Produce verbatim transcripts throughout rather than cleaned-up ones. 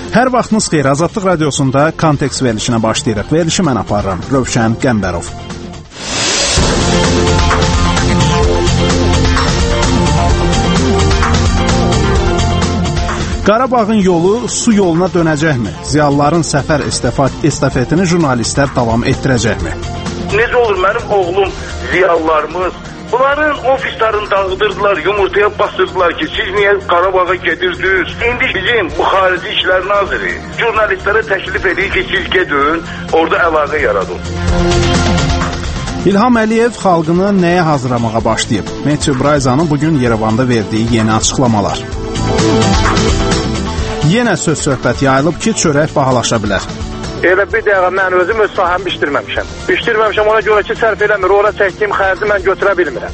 Hər vaxtınız xeyir, Azadlıq Radiosunda Kontekst verilişinə başlayırıq. Verilişi mən aparıram, Rövşən Qəmbərov. Qarabağın yolu su yoluna dönəcəkmi? Ziyalıların səfər estafetini jurnalistlər davam etdirəcəkmi? Necə olur mənim oğlum, ziyalılarımız, bunların ofislərini dağıdırdılar, yumurtaya basırdılar ki, siz niyə Qarabağa gedirdiniz? İndi bizim bu xarici işlər naziri jurnalistlərə təklif edir ki, siz gedin, orada əlaqə yaradın. İlham Əliyev xalqını nəyə hazırlamağa başlayıb? Metro Brayzanın bugün Yerevanda verdiyi yeni açıqlamalar. Yenə söz-söhbət yayılıb ki, çörək bahalaşa bilər. Elə bir dəqiqə mən özüm öz sahəmi bişdirməmişəm. Bişdirməmişəm, ona görə ki, sərf eləmir, ora çəkdiyim xərci mən götürə bilmirəm.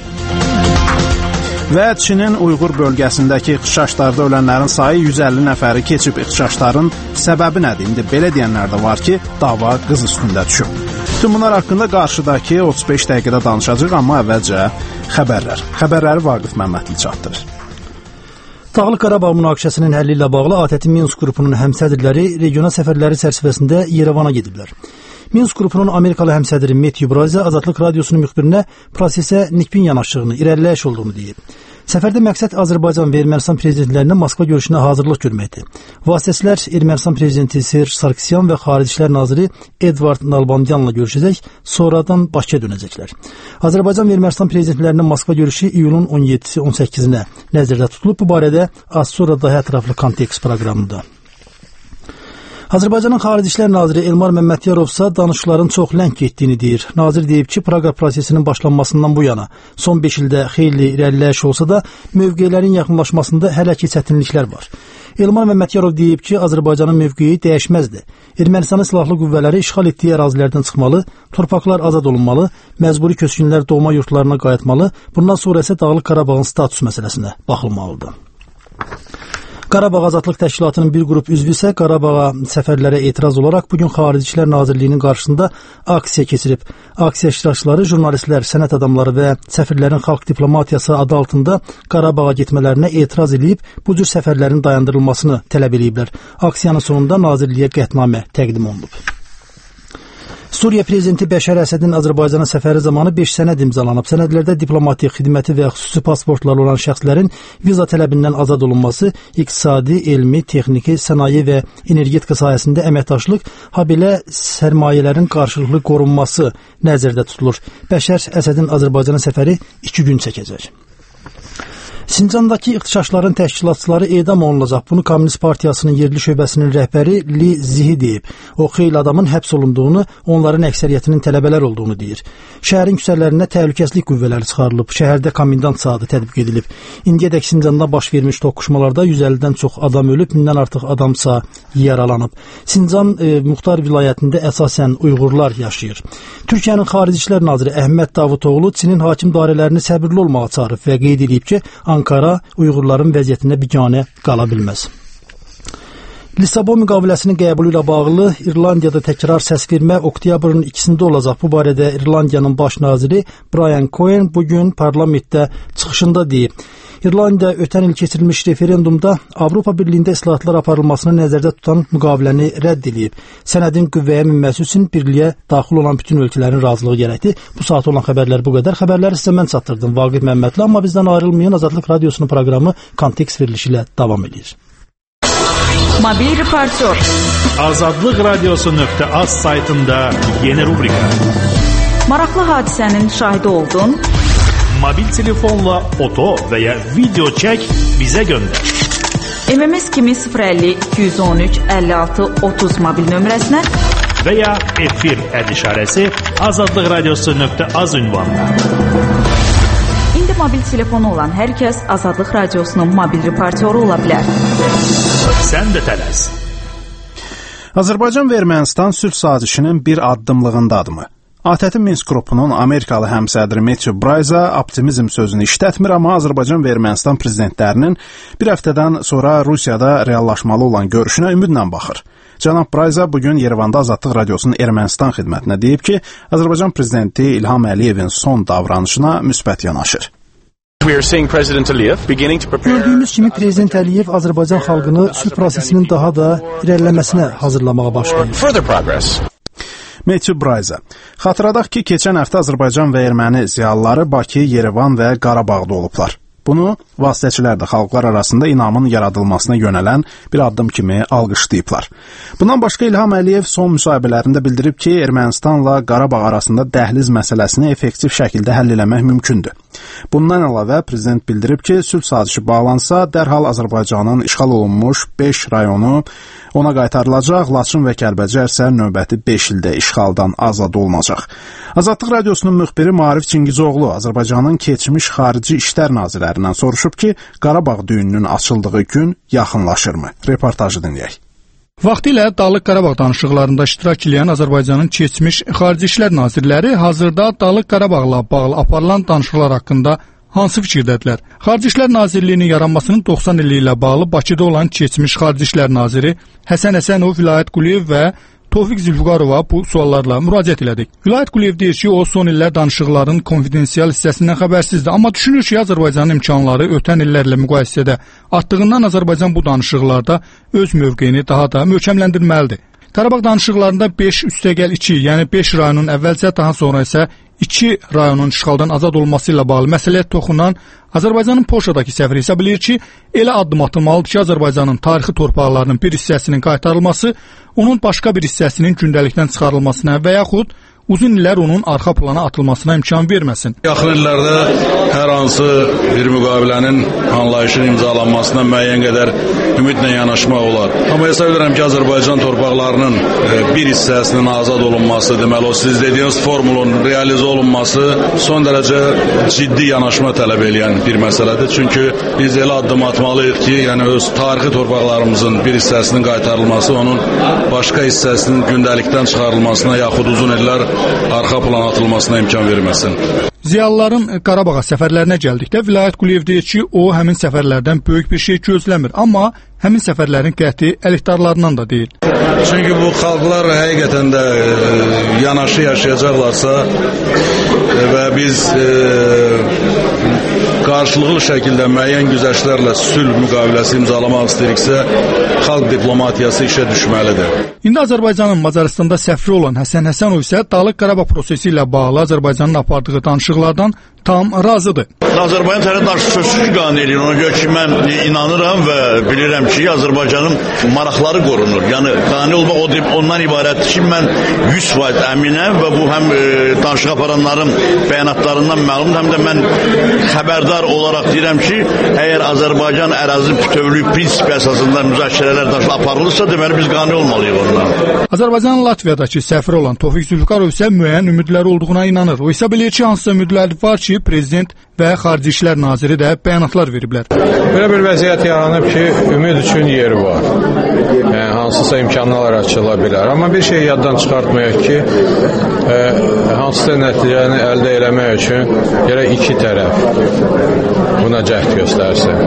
Və Çinin Uyğur bölgəsindəki ixtişaşlarda ölənlərin sayı yüz əlli nəfəri keçib. İxtişaşların səbəbi nədir? İndi belə deyənlər də var ki, dava qız üstündə düşüb. Tüm bunlar haqqında qarşıdakı otuz beş dəqiqədə danışacaq, amma əvvəlcə xəbərlər. Xəbərləri Vaqif Məmmədli çatdırır. Dağlıq Qarabağ münaqişəsinin həlli ilə bağlı ATƏT-in Minsk qrupunun həmsədrləri regional səfərləri çərçivəsində Yerevana gediblər. Minsk qrupunun Amerikalı həmsədri Metro Brayza Azadlıq Radiosunun müxbirinə prosesə nikbin yanaşdığını, irəliləyiş olduğunu deyib. Səfərdə məqsəd Azərbaycan və Ermənistan prezidentlərinin Moskva görüşünə hazırlıq görməkdir. Vasitəçilər Ermənistan prezidenti Serj Sarkisyan və Xarici İşlər naziri Edvard Nalbandyanla görüşəcək, sonradan Bakıya dönəcəklər. Azərbaycan və Ermənistan prezidentlərinin Moskva görüşü iyulun on yeddisi on səkkizinə nəzərdə tutulub. Bu barədə az sonra daha ətraflı kontekst proqramında. Azərbaycanın Xarici İşlər naziri Elmar Məmmədyarovsa danışıqların çox ləng getdiyini deyir. Nazir deyib ki, Praqa prosesinin başlanmasından bu yana son beş ildə xeyli irəliləyiş olsa da mövqelərin yaxınlaşmasında hələ ki çətinliklər var. Elmar Məmmədyarov deyib ki, Azərbaycanın mövqeyi dəyişməzdir. Ermənistanın silahlı qüvvələri işğal etdiyi ərazilərdən çıxmalı, torpaqlar azad olunmalı, məcburi köçkünlər doğma yurtlarına qayıtmalı, bundan sonra isə Dağlıq Qarabağın status məsələsinə baxılmalıdır. Qarabağ Azadlıq Təşkilatının bir qrup üzvü isə Qarabağa səfərlərə etiraz olaraq bugün Xarici İşlər Nazirliyinin qarşısında aksiya keçirib. Aksiya iştirakçıları jurnalistlər, sənət adamları və səfirlərin xalq diplomatiyası adı altında Qarabağa getmələrinə etiraz edib bu cür səfərlərin dayandırılmasını tələb ediblər. Aksiyanın sonunda Nazirliyə qətnamə təqdim olunub. Suriya prezidenti Bəşər Əsədin Azərbaycana səfəri zamanı beş sənəd imzalanıb. Sənədlərdə diplomatik xidməti və xüsusi pasportları olan şəxslərin viza tələbindən azad olunması, iqtisadi, elmi, texniki, sənaye və energetika sahəsində əməkdaşlıq, habelə sərmayələrin qarşılıqlı qorunması nəzərdə tutulur. Bəşər Əsədin Azərbaycana səfəri iki gün çəkəcək. Sincandakı ixtişaşların təşkilatçıları edam olunacaq. Bunu Komünist Partiyasının yerli şöbəsinin rəhbəri Li Zihi deyib. O, xeyli adamın həbs olunduğunu, onların əksəriyyətinin tələbələr olduğunu deyir. Şəhərin küçələrinə təhlükəsizlik qüvvələri çıxarılıb. Şəhərdə komendant saatı tətbiq edilib. İndiyədək Sincanda baş vermiş toqquşmalarda yüz əllidən çox adam ölüb, mindən artıq adamsa yaralanıb. Sincan e, Muxtar vilayətində əsasən Uyğurlar yaşayır. Türkiyənin Xarici İşlər naziri Əhməd Davutoğlu Çinin hakim dairələrini səbirli olmağa çağırıb və qeyd edib ki, Ankara Uyğurların vəziyyətinə biganə qala bilməz. Lissabon müqaviləsinin qəbulu ilə bağlı İrlandiyada təkrar səs vermə oktyabrın ikisində olacaq. Bu barədə İrlandiyanın baş naziri Brian Cohen bugün parlamentdə çıxışında deyib. İrlandiya ötən il keçirilmiş referendumda Avropa Birliyində islahatlar aparılmasını nəzərdə tutan müqaviləni rədd edib. Sənədin qüvvəyə minməsi üçün birliyə daxil olan bütün ölkələrin razılığı gərəkdir. Bu saat olan xəbərlər bu qədər. Xəbərləri sizə mən çatdırdım, Vaqif Məmmədli, amma bizdən ayrılmayın. Azadlıq Radiosunun proqramı Kontekst verilişi ilə davam edir. Mobil reportör. Azadlıq Radiosu nöqtə az saytında yeni rubrika. Maraqlı hadisənin şahidi oldun. Mobil telefonla foto və ya video çək, bizə göndər. M M S kimi sıfır əlli iki yüz on üç əlli altı otuz mobil nömrəsinə və ya efir əd işarəsi Azadlıq Radiosu nöqtə az ünvanına. İndi mobil telefonu olan hər kəs Azadlıq Radiosunun mobil reportyoru ola bilər. Sən də tələs. Azərbaycan və Ermənistan sülh sazişinin bir addımlığındadırmı? ATƏT-in Minsk qrupunun Amerikalı həmsədri Metro Brayza optimizm sözünü işlətmir, amma Azərbaycan və Ermənistan prezidentlərinin bir həftədən sonra Rusiyada reallaşmalı olan görüşünə ümidlə baxır. Cənab Brayza bugün Yerevanda Azadlıq Radiosunun Ermənistan xidmətinə deyib ki, Azərbaycan prezidenti İlham Əliyevin son davranışına müsbət yanaşır. Gördüyümüz kimi Prezident Əliyev Azərbaycan xalqını sülh prosesinin daha da irəliləməsinə hazırlamağa başlayır. Matthew Bryza. Xatırladaq ki, keçən həftə Azərbaycan və erməni ziyalıları Bakı, Yerevan və Qarabağda olublar. Bunu vasitəçilər də xalqlar arasında inamın yaradılmasına yönələn bir addım kimi alqışlayıblar. Bundan başqa İlham Əliyev son müsahibələrində bildirib ki, Ermənistanla Qarabağ arasında dəhliz məsələsini effektiv şəkildə həll eləmək mümkündür. Bundan əlavə prezident bildirib ki, sülh sazişi bağlansa, dərhal Azərbaycanın işğal olunmuş beş rayonu ona qaytarılacaq, Laçın və Kəlbəcər isə növbəti beş ildə işğaldan azad olunacaq. Azadlıq Radiosunun müxbiri Maarif Çingizoğlu Azərbaycanın keçmiş xarici işlər nazirlərindən soruşub ki, Qarabağ düyününün açıldığı gün yaxınlaşırmı? Reportajı dinləyək. Vaxtilə Dağlıq Qarabağ danışıqlarında iştirak edən Azərbaycanın keçmiş xarici işlər nazirləri hazırda Dağlıq Qarabağla bağlı aparılan danışıqlar haqqında hansı fikirdədirlər? Xarici İşlər Nazirliyinin yaranmasının doxsan illiyi ilə bağlı Bakıda olan keçmiş xarici işlər naziri Həsən Həsənov, Vilayət Quliyev və Tofiq Zülfüqarova bu suallarla müraciət elədik. Vilayət Quliyev deyir ki, o son illər danışıqların konfidensial hissəsindən xəbərsizdir, amma düşünür ki, Azərbaycanın imkanları ötən illərlə müqayisədə artdığından Azərbaycan bu danışıqlarda öz mövqeyini daha da möhkəmləndirməlidir. Qarabağ danışıqlarında beş üstəgəl iki, yəni beş rayonun əvvəlcə, daha sonra isə iki rayonun işğaldan azad olması ilə bağlı məsələyə toxunan Azərbaycanın Polşadakı səfiri hesab edir ki, elə addım atılmalıdır ki, Azərbaycanın tarixi torpaqlarının bir hissəsinin qaytarılması, onun başqa bir hissəsinin gündəlikdən çıxarılmasına və yaxud uzun illər onun arxa plana atılmasına imkan verməsin. Yaxın illərdə hər hansı bir müqavilənin anlayışının imzalanmasına müəyyən qədər ümidlə yanaşmaq olar. Amma hesab edirəm ki, Azərbaycan torpaqlarının bir hissəsinin azad olunması, deməli o siz dediyiniz formulun realizə olunması son dərəcə ciddi yanaşma tələb edən bir məsələdir. Çünki biz elə addım atmalıyıq ki, yəni öz tarixi torpaqlarımızın bir hissəsinin qaytarılması, onun başqa hissəsinin gündəlikdən çıxarılmasına yaxud uzun illər arxa plana atılmasına imkan verməsin. Ziyalıların Qarabağa səfərlərinə gəldikdə Vilayət Quliyev deyir ki, o həmin səfərlərdən böyük bir şey gözləmir, amma həmin səfərlərin qəti əleyhdarlarından da deyil. Çünki bu xalqlar həqiqətən də e, yanaşı yaşayacaqlarsa e, və biz e, qarşılıqlı şəkildə müəyyən güzəştlərlə sülh müqaviləsi imzalamaq istəyiriksə, xalq diplomatiyası işə düşməlidir. İndi Azərbaycanın Macaristanda səfiri olan Həsən Həsənov isə Dağlıq Qarabağ prosesi ilə bağlı Azərbaycanın apardığı danışıqlardan tam razıdır. Azərbaycan tərəfi danışıqları qane edir. Ona görə ki, mən inanıram və bilirəm ki, Azərbaycanın maraqları qorunur. Yəni, qane olmaq o, ondan ibarətdir ki, mən yüz faiz əminəm və bu həm e, danışıq aparanların bəyanatlarından məlumdur, həm də mən xəbərdar olaraq deyirəm ki, əgər Azərbaycan ərazi bütövlüyü prinsipi əsasında müzakirələr danışıq aparılırsa, deməli biz qane olmalıyıq ondan. Azərbaycanın Latviyadakı səfiri olan Tofiq Zülfüqarov isə müəyyən ümidləri olduğuna inanır. O isə bilir ki, hansısa ümidləri var ki, prezident və xarici işlər naziri də bəyanatlar veriblər. Belə bir vəziyyət yaranıb ki, ümid üçün yer var. Yəni, hansısa imkanlar açıla bilər. Amma bir şey yaddan çıxartmayaq ki, e, hansısa nəticəni əldə eləmək üçün gərək iki tərəf buna cəhd göstərsin.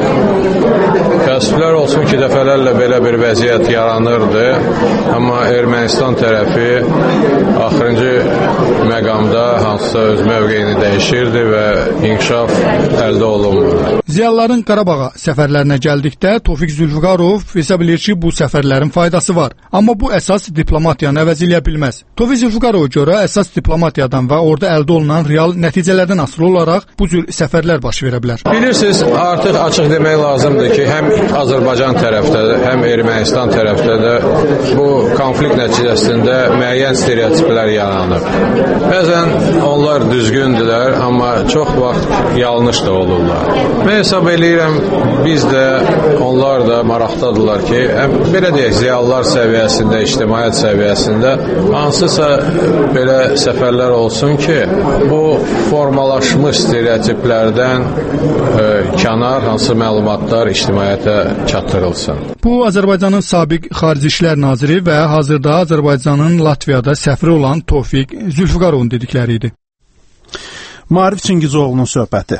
Təəssüflər olsun ki, dəfələrlə belə bir vəziyyət yaranırdı, amma Ermənistan tərəfi axırıncı məqamda hansısa öz mövqeyini dəyişirdi və inkişaf əldə olunmur. Ziyalıların Qarabağa səfərlərinə gəldikdə Tofiq Zülfüqarov hesab edir ki, bu səfərlərin faydası var. Amma bu əsas diplomatiyanı əvəz eləyə bilməz. Tofiq Zülfüqarova görə əsas diplomatiyadan və orada əldə olunan real nəticələrdən asılı olaraq bu cür səfərlər baş verə bilər. Bilirsiniz, artıq açıq demək lazımdır ki, həm Azərbaycan tərəfdə də, həm Ermənistan tərəfdə də bu konflikt nəticəsində müəyyən stereotiplər yaranıb. Bəzən onlar düzgündürlər, amma çox vaxt yanlış da olurlar. Mən hesab eləyirəm, biz də, onlar da maraqdadırlar ki, həm belə deyək, ziyalılar səviyyəsində, ictimaiyyət səviyyəsində hansısa belə səfərlər olsun ki, bu formalaşmış stereotiplərdən e, kənar hansı məlumatlar ictimaiyyətə çatdırılsın. Bu, Azərbaycanın sabiq xarici işlər naziri və hazırda Azərbaycanın Latviyada səfiri olan Tofiq Zülfüqarovun dedikləri idi. Maarif Çingizoğlu'nun söhbəti.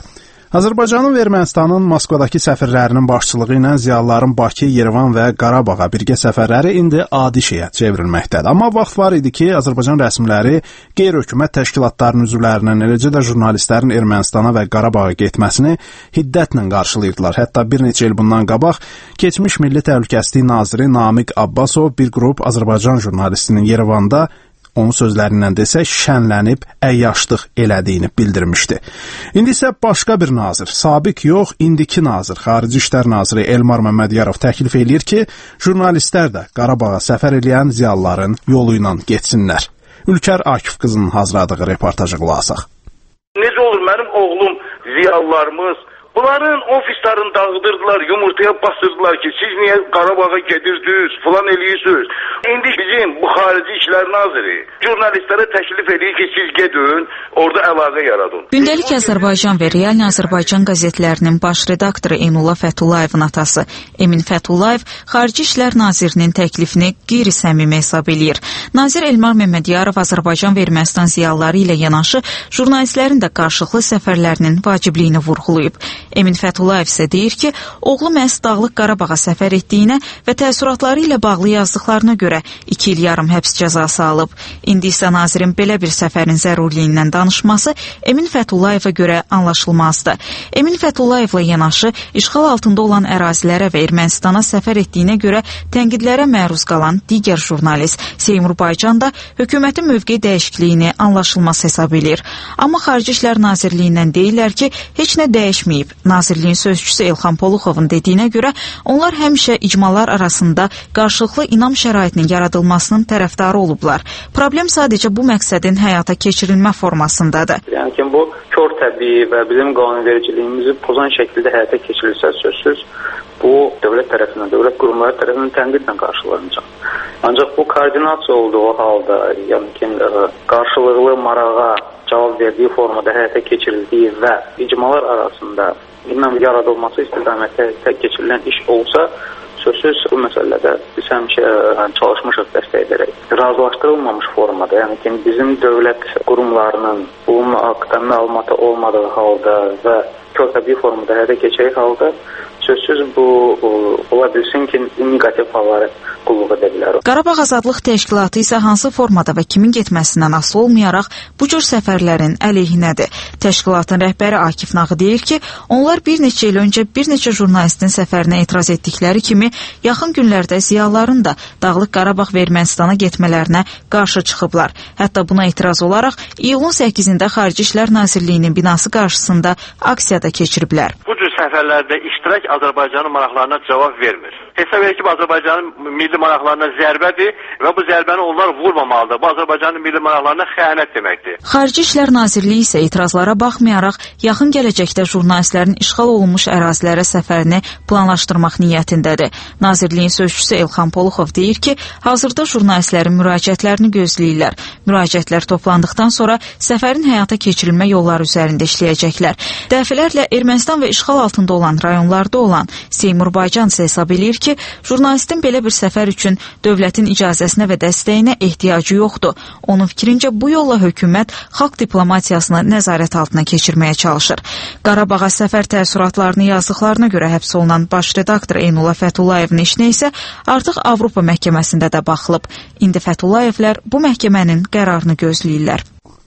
Azərbaycanın və Ermənistanın Moskvadakı səfirlərinin başçılığı ilə ziyalıların Bakı, Yerevan və Qarabağa birgə səfərləri indi adi şeyə çevrilməkdədir. Amma vaxt var idi ki, Azərbaycan rəsmiləri qeyri-hökumət təşkilatlarının üzvlərinin, eləcə də jurnalistlərin Ermənistana və Qarabağa getməsini hiddətlə qarşılayırdılar. Hətta bir neçə il bundan qabaq keçmiş Milli Təhlükəsizlik naziri Namiq Abbasov bir qrup Azərbaycan jurnalistinin Yerevanda onun sözlərindən desək, şənlənib, əyyaşlıq elədiyini bildirmişdi. İndi isə başqa bir nazir, sabiq yox, indiki nazir, Xarici İşlər naziri Elmar Məmmədiyarov təklif eləyir ki, jurnalistlər də Qarabağa səfər eləyən ziyalıların yolu ilə getsinlər. Ülkər Akif qızının hazırladığı reportajı qulaq asaq. Necə olur mənim oğlum, ziyalılarımız, bunların ofislərini dağıdırdılar, yumurtaya basırdılar ki, siz niyə Qarabağa gedirsiniz, falan eləyirsiniz. İndi bizim bu Xarici İşlər naziri jurnalistlərə təklif edir ki, siz gedin, orada əlaqə yaradın. Gündəlik Azərbaycan və Realni Azərbaycan qəzetlərinin baş redaktoru Eynullah Fətullayevin atası Emin Fətullayev Xarici İşlər nazirinin təklifini qeyri-səmimi hesab eləyir. Nazir Elmar Məmmədiyarov Azərbaycan və Ermənistan ziyalıları ilə yanaşı jurnalistlərin də qarşılıqlı səfərlərinin vacibliyini vurğulayıb. Emin Fətullayev isə deyir ki, oğlu məhz Dağlıq Qarabağa səfər etdiyinə və təəssüratları ilə bağlı yazdıqlarına görə iki il yarım həbs cəzası alıb. İndi isə nazirin belə bir səfərin zəruriliyindən danışması Emin Fətullayeva görə anlaşılmazdır. Emin Fətullayevla yanaşı işğal altında olan ərazilərə və Ermənistana səfər etdiyinə görə tənqidlərə məruz qalan digər jurnalist Seymur Baycan da hökumətin mövqe dəyişikliyini anlaşılmaz hesab edir. Amma Xarici İşlər Nazirliyindən deyirlər ki, heç nə dəyişməyib. Nazirliyin sözçüsü Elxan Poluxovun dediyinə görə onlar həmişə icmalar arasında qarşılıqlı inam şəraitinin yaradılmasının tərəfdarı olublar. Problem sadəcə bu məqsədin həyata keçirilmə formasındadır. Yəni ki, bu kör təbii və bizim qanunvericiliyimizi pozan şəkildə həyata keçirilsə sözsüz, bu dövlət tərəfindən, dövlət qurumları tərəfindən tənqidlə qarşılanacaq. Ancaq bu koordinasiya olduğu halda, yəni ki, qarşılıqlı marağa cavab verdiyi formada həyata keçirildiyi və icmalar arasında inam yaradılması istiqamətdə keçirilən iş olsa, sözsüz bu məsələdə biz həmişə çalışmışıq dəstək edərək. Razılaşdırılmamış formada, yəni ki, bizim dövlət qurumlarının bunun haqqında məlumatı olmadığı halda və körtəbii formada həyata keçirək halda, sözsüz bu ola bilsin ki, negativ halları qulluq edə bilər. Qarabağ Azadlıq Təşkilatı isə hansı formada və kimin getməsindən asılı olmayaraq bu cür səfərlərin əleyhinədir. Təşkilatın rəhbəri Akif Nağı deyir ki, onlar bir neçə il öncə bir neçə jurnalistin səfərinə etiraz etdikləri kimi yaxın günlərdə ziyalıların da Dağlıq Qarabağ və Ermənistana getmələrinə qarşı çıxıblar. Hətta buna etiraz olaraq iyulun səkkizində Xarici İşlər Nazirliyinin binası qarşısında aksiyada keçiriblər. Bu cür səfərlərdə iştirak Azərbaycanın maraqlarına cavab vermir. Hesab edir ki, bu Azərbaycanın milli maraqlarına zərbədir və bu zərbəni onlar vurmamalıdır. Bu Azərbaycanın milli maraqlarına xəyanət deməkdir. Xarici İşlər Nazirliyi isə etirazlara baxmayaraq yaxın gələcəkdə jurnalistlərin işğal olunmuş ərazilərə səfərini planlaşdırmaq niyyətindədir. Nazirliyin sözçüsü Elxan Poluxov deyir ki, hazırda jurnalistlərin müraciətlərini gözləyirlər. Müraciətlər toplandıqdan sonra səfərin həyata keçirilmə yolları üzərində işləyəcəklər. Dəfələrlə Ermənistan və işğal altında olan rayonlarda olan Seymur Baycan isə hesab eləyir ki, jurnalistin belə bir səfər üçün dövlətin icazəsinə və dəstəyinə ehtiyacı yoxdur. Onun fikrincə bu yolla hökumət xalq diplomatiyasını nəzarət altına keçirməyə çalışır. Qarabağa səfər təəssüratlarını yazdıqlarına görə həbs olunan baş redaktor Eynullah Fətullayevin işinə isə artıq Avropa məhkəməsində də baxılıb. İndi Fətullayevlər bu məhkəmənin qərarını gözləyirlər.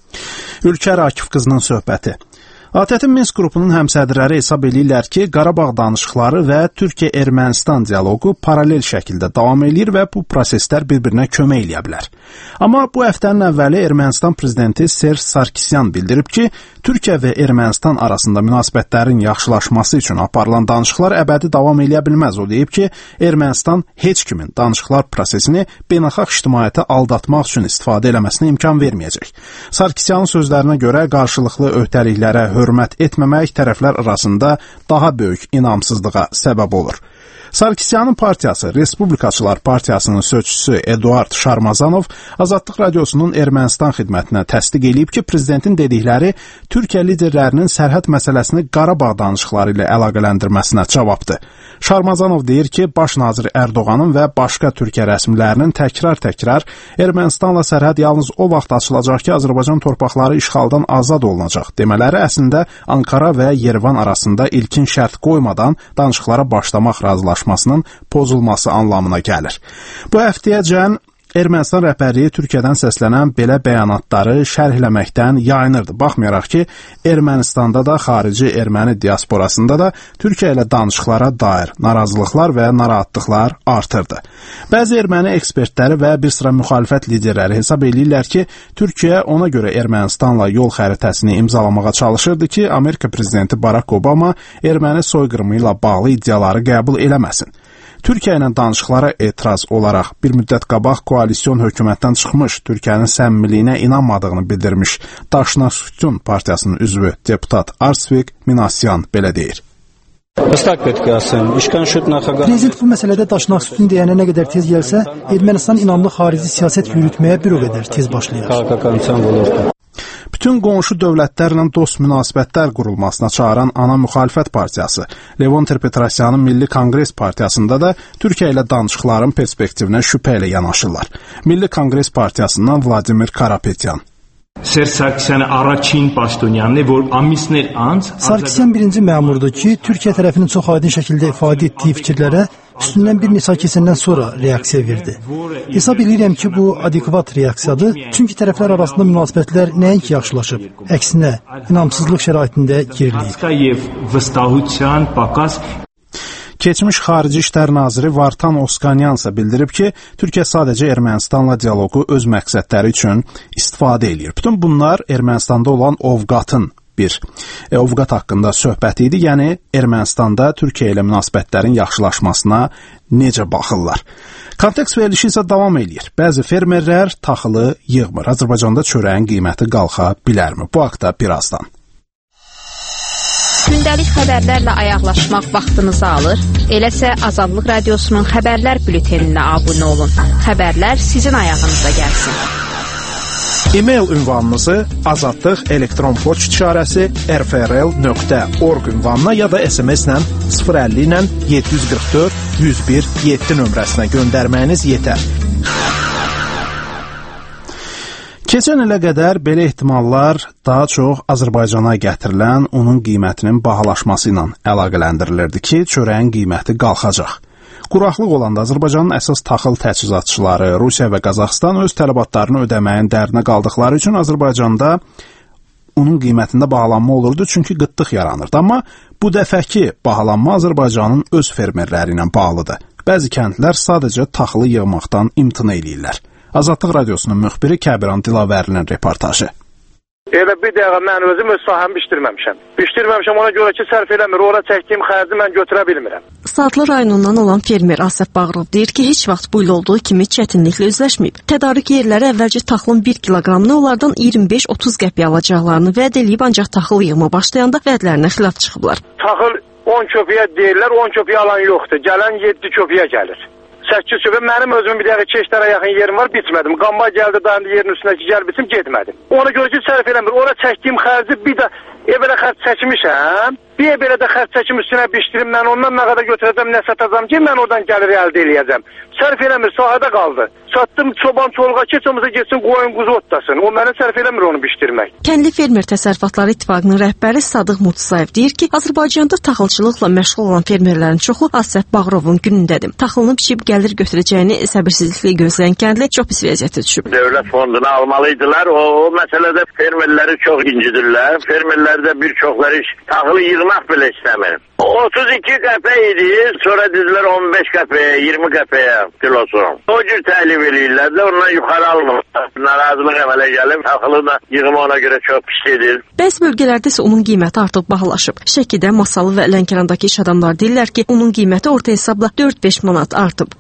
Ülkər Akif qızının söhbəti. A T T Minsk qrupunun həmsədrləri hesab eləyirlər ki, Qarabağ danışıqları və Türkiyə-Ermənistan dialoqu paralel şəkildə davam eləyir və bu proseslər bir-birinə kömək eləyə bilər. Amma bu həftənin əvvəli Ermənistan prezidenti Serj Sarkisyan bildirib ki, Türkiyə və Ermənistan arasında münasibətlərin yaxşılaşması üçün aparılan danışıqlar əbədi davam eləyə bilməz. O deyib ki, Ermənistan heç kimin danışıqlar prosesini beynəlxalq ictimaiyyətə aldatmaq üçün istifadə eləməsinə imkan verməyəcək. Sarkisyanın sözlərinə görə qarşılıqlı öhdəliklərə hörmət etməmək tərəflər arasında daha böyük inamsızlığa səbəb olur. Sarkisyanın partiyası, Respublikaçılar Partiyasının sözçüsü Eduard Şarmazanov Azadlıq Radiosunun Ermənistan xidmətinə təsdiq eləyib ki, prezidentin dedikləri Türkiyə liderlərinin sərhəd məsələsini Qarabağ danışıqları ilə əlaqələndirməsinə cavabdır. Şarmazanov deyir ki, baş nazir Ərdoğanın və başqa Türkiyə rəsmilərinin təkrar-təkrar Ermənistanla sərhəd yalnız o vaxt açılacaq ki, Azərbaycan torpaqları işğaldan azad olunacaq demələri əslində Ankara və Yerevan arasında ilkin şərt qoymadan danışıqlara başlamaq razılaşmasının pozulması anlamına gəlir. Bu həftəyəcən Ermənistan rəhbərliyi Türkiyədən səslənən belə bəyanatları şərhləməkdən yayınırdı. Baxmayaraq ki, Ermənistanda da, xarici erməni diasporasında da Türkiyə ilə danışıqlara dair narazılıqlar və narahatlıqlar artırdı. Bəzi erməni ekspertləri və bir sıra müxalifət liderləri hesab edirlər ki, Türkiyə ona görə Ermənistanla yol xəritəsini imzalamağa çalışırdı ki, Amerika prezidenti Barack Obama erməni soyqırımı ilə bağlı iddiaları qəbul eləməsin. Türkiyə ilə danışıqlara etiraz olaraq bir müddət qabaq koalisyon hökumətdən çıxmış, Türkiyənin səmimiliyinə inanmadığını bildirmiş Daşnasutun partiyasının üzvü deputat Arsvik Minasyan belə deyir. Prezident bu məsələdə Daşnasutun deyənə nə qədər tez gəlsə, Ermənistan inamlı xarici siyasət yürütməyə bir o qədər tez başlayır. Bütün qonşu dövlətlərlə dost münasibətlər qurulmasına çağıran ana müxalifət partiyası Levon Ter-Petrosyanın Milli Konqres Partiyasında da Türkiyə ilə danışıqların perspektivinə şübhə ilə yanaşırlar. Milli Konqres Partiyasından Vladimir Karapetyan. Sarkisyan birinci məmurdur ki, Türkiyə tərəfinin çox aydın şəkildə ifadə etdiyi fikirlərə üstündən bir neçə keçəndən sonra reaksiya verdi. Hesab edirəm ki, bu adekvat reaksiyadır, çünki tərəflər arasında münasibətlər nəinki yaxşılaşıb, əksinə, inamsızlıq şəraitində geriləyib. Keçmiş Xarici İşlər Naziri Vartan Oskanyan isə bildirib ki, Türkiyə sadəcə Ermənistanla dialoqu öz məqsədləri üçün istifadə edir. Bütün bunlar Ermənistanda olan ovqatın bir e, ovqat haqqında söhbət idi, yəni Ermənistanda Türkiyə ilə münasibətlərin yaxşılaşmasına necə baxırlar. Kontekst verilişi isə davam edir. Bəzi fermerlər taxılı yığmır. Azərbaycanda çörəyin qiyməti qalxa bilərmi? Bu haqda birazdan. Gündəlik xəbərlərlə ayaqlaşmaq vaxtınızı alır. Eləsə Azadlıq Radiosunun xəbərlər bülteninə abunə olun. Xəbərlər sizin ayağınıza gəlsin. E-mail ünvanınızı azadlıq elektron poçt işarəsi r f r l nöqtə org ünvanına ya da S M S-lə sıfır əlli ilə yeddi yüz qırx dörd yüz bir yeddi nömrəsinə göndərməyiniz yetər. Keçən ilə qədər belə ehtimallar daha çox Azərbaycana gətirilən unun qiymətinin bahalaşması ilə əlaqələndirilirdi ki, çörəyin qiyməti qalxacaq. Quraqlıq olanda Azərbaycanın əsas taxıl təchizatçıları Rusiya və Qazaxıstan öz tələbatlarını ödəməyin dərinə qaldıqları üçün Azərbaycanda unun qiymətində bahalanma olurdu, çünki qıtlıq yaranırdı. Amma bu dəfəki bahalanma Azərbaycanın öz fermerləri ilə bağlıdır. Bəzi kəndlər sadəcə taxılı yığmaqdan imtina eləyirlər. Azadlıq Radiosunun müxbiri Kəbiran Dilavərlinin reportajı. Elə bir dəqiqə mən özüm öz sahəmi bişdirməmişəm. Bişdirməmişəm, ona görə ki, sərf eləmir. Ora çəkdiyim xərci mən götürə bilmirəm. Saatlı rayonundan olan fermer Asəf Bağırov deyir ki, heç vaxt bu il olduğu kimi çətinliklə üzləşməyib. Tədarük yerləri əvvəlcə taxılın bir kiloqramını onlardan iyirmi beş otuz qəpiyə alacaqlarını vəd eləyib, ancaq taxıl yığma başlayanda vədlərinə xilaf çıxıblar. Taxıl on köpüyə deyirlər, on köpüyə alan yoxdur. Gələn yeddi köpüyə gəlir. səkkiz köpə, mənim özümün bir dəqiqə keçlərə yaxın yerim var, bitmədim. Qamba gəldi, dayandı yerin üstündəki gəl bitim, getmədim. Ona görə ki, sərf eləmir. Ora çəkdiyim xərci bir də evələ xərc çəkmişəm. Bir belə də xərc çəkim üstünə bişdirim, mən ondan nə qədər götürəcəm, nə satacam ki, mən oradan gəlir əldə eləyəcəm. Sərf eləmir, sahədə qaldı. Satdım, çoban çolğa keç, olmasa getsin, qoyun quzu otlasın. O mənə sərf eləmir onu bişdirmək. Kəndli Fermer Təsərrüfatları İttifaqının rəhbəri Sadıq Mutsayev deyir ki, Azərbaycanda taxılçılıqla məşğul olan fermerlərin çoxu Asəf Bağırovun günündədir. Taxılını bişib gəlir götürəcəyini səbirsizliklə gözləyən kəndli çox pis vəziyyətə düşüb. Dövlət fondunu almalıydılar. O, o məsələdə fermerləri çox incidirlər. Fermerlərdə bir çoxları taxılı yığmaq belə istəmir. otuz iki qəpə idi, sonra dedilər on beş qəpəyə, iyirmi qəpəyə kilosu. O cür təklif eləyirlər də, ondan yuxarı almırlar. Narazılıq əmələ gəlib, taxılı da yığımı ona görə çox pislidir. Bəzi bölgələrdə isə unun qiyməti artıq bahalaşıb. Şəkidə, Masalı və Lənkərandakı iş adamlar deyirlər ki, unun qiyməti orta hesabla dörd beş manat artıb.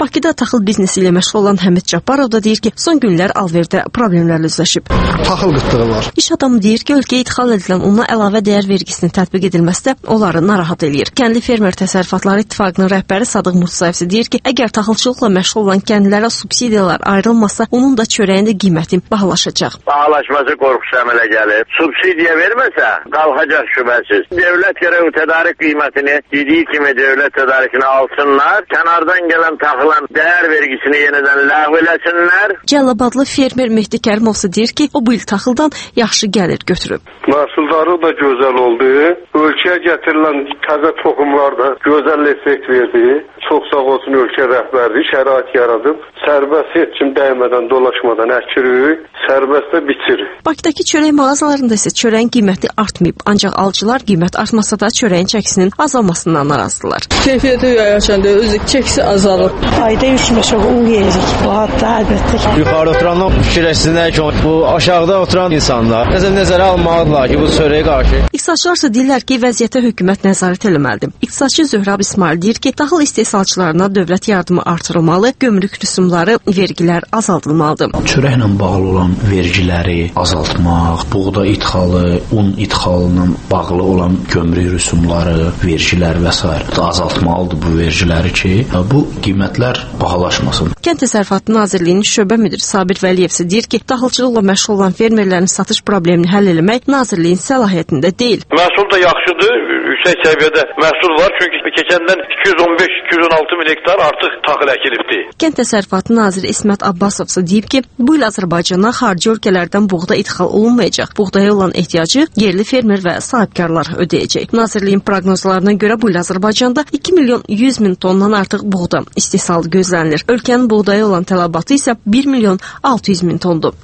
Bakıda taxıl biznesi ilə məşğul olan Həmid Cabbarov da deyir ki, son günlər alverdə problemlərlə üzləşib. Taxıl qıtlığı var. İş adamı deyir ki, ölkəyə idxal edilən unla əlavə dəyər vergisinin tətbiq edilməsi də onları narahat eləyir. Kəndli Fermer Təsərrüfatları İttifaqının rəhbəri Sadıq Musayev isə deyir ki, əgər taxılçılıqla məşğul olan kəndlilərə subsidiyalar ayrılmasa, onun da çörəyin də qiyməti bahalaşacaq. Bahalaşması qorxusu əmələ gəlir. Subsidiya verməsə, qalxacaq şübhəsiz. Dövlət gərək o tədarik qiymətini dediyi kimi dövlət tədarikini alsınlar, kənardan gələn taxılan dəyər vergisini yenidən ləğv eləsinlər. Cəlilabadlı fermer Mehdi Kərimov isə deyir ki, o bu il taxıldan yaxşı gəlir götürüb. Məhsuldarlıq da gözəl oldu. Ölkəyə gətirilən təzə toxumlar da gözəl effekt verdi. Çox sağ olsun ölkə rəhbərliyi şərait yaradıb. Sərbəst heç kim dəymədən, dolaşmadan əkirik, sərbəst də bitirir. Bakıdakı çörək mağazalarında isə çörəyin qiyməti artmayıb. Ancaq alıcılar qiymət artmasa da çörəyin çəkisinin azalmasından narazıdırlar. Keyfiyyəti yaşandı, özü çəkisi azalır. Ayda üç məşə un yeyirik. Bu hatta əlbəttə ki. Yuxarı oturanlar fikirləşsinlər ki, bu aşağıda oturan insanlar nəzər nəzərə almalıdırlar ki, bu çörəyə qarşı. İqtisadçılar isə deyirlər ki, vəziyyətə hökumət nəzarət etməlidir. İqtisadçı Zöhrab İsmail deyir ki, taxıl istehsalçılarına dövlət yardımı artırılmalı, gömrük rüsumları, vergilər azaldılmalıdır. Çörəklə bağlı olan vergiləri azaltmaq, buğda idxalı, un idxalına bağlı olan gömrük rüsumları, vergilər və s. azaltmalıdır bu vergiləri ki, bu qiymətlər bahalaşmasın. Kənd Təsərrüfatı Nazirliyinin şöbə müdiri Sabir Vəliyev isə deyir ki, taxılçılıqla məşğul olan fermerlərin satış problemini həll etmək Nazirliyin səlahiyyətində deyil. Məhsul da yaxşıdır, yüksək səviyyədə məhsul var, çünki keçəndən iki yüz on beş iki yüz on altı min hektar artıq taxıl əkilibdir. Kənd Təsərrüfatı Naziri İsmət Abbasov isə deyib ki, bu il Azərbaycana xarici ölkələrdən buğda idxal olunmayacaq. Buğdaya olan ehtiyacı yerli fermer və sahibkarlar ödəyəcək. Nazirliyin proqnozlarına görə bu il Azərbaycanda iki milyon yüz min tondan artıq buğda istehsalı gözlənilir. Ölkənin buğdaya olan tələbatı isə bir milyon altı yüz min tondur.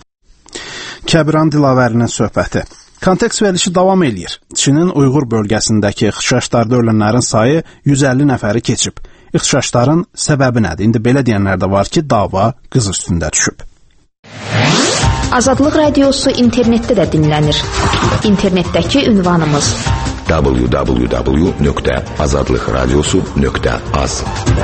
Kəbiran Dilavərinin söhbəti. Kontekst verilişi davam eləyir. Çinin Uyğur bölgəsindəki ixtişaşlarda ölənlərin sayı yüz əlli nəfəri keçib. İxtişaşların səbəbi nədir? İndi belə deyənlər də var ki, dava qız üstündə düşüb. Azadlıq radiosu internetdə də dinlənir. İnternetdəki ünvanımız w w w nöqtə azadlıq radiosu nöqtə az.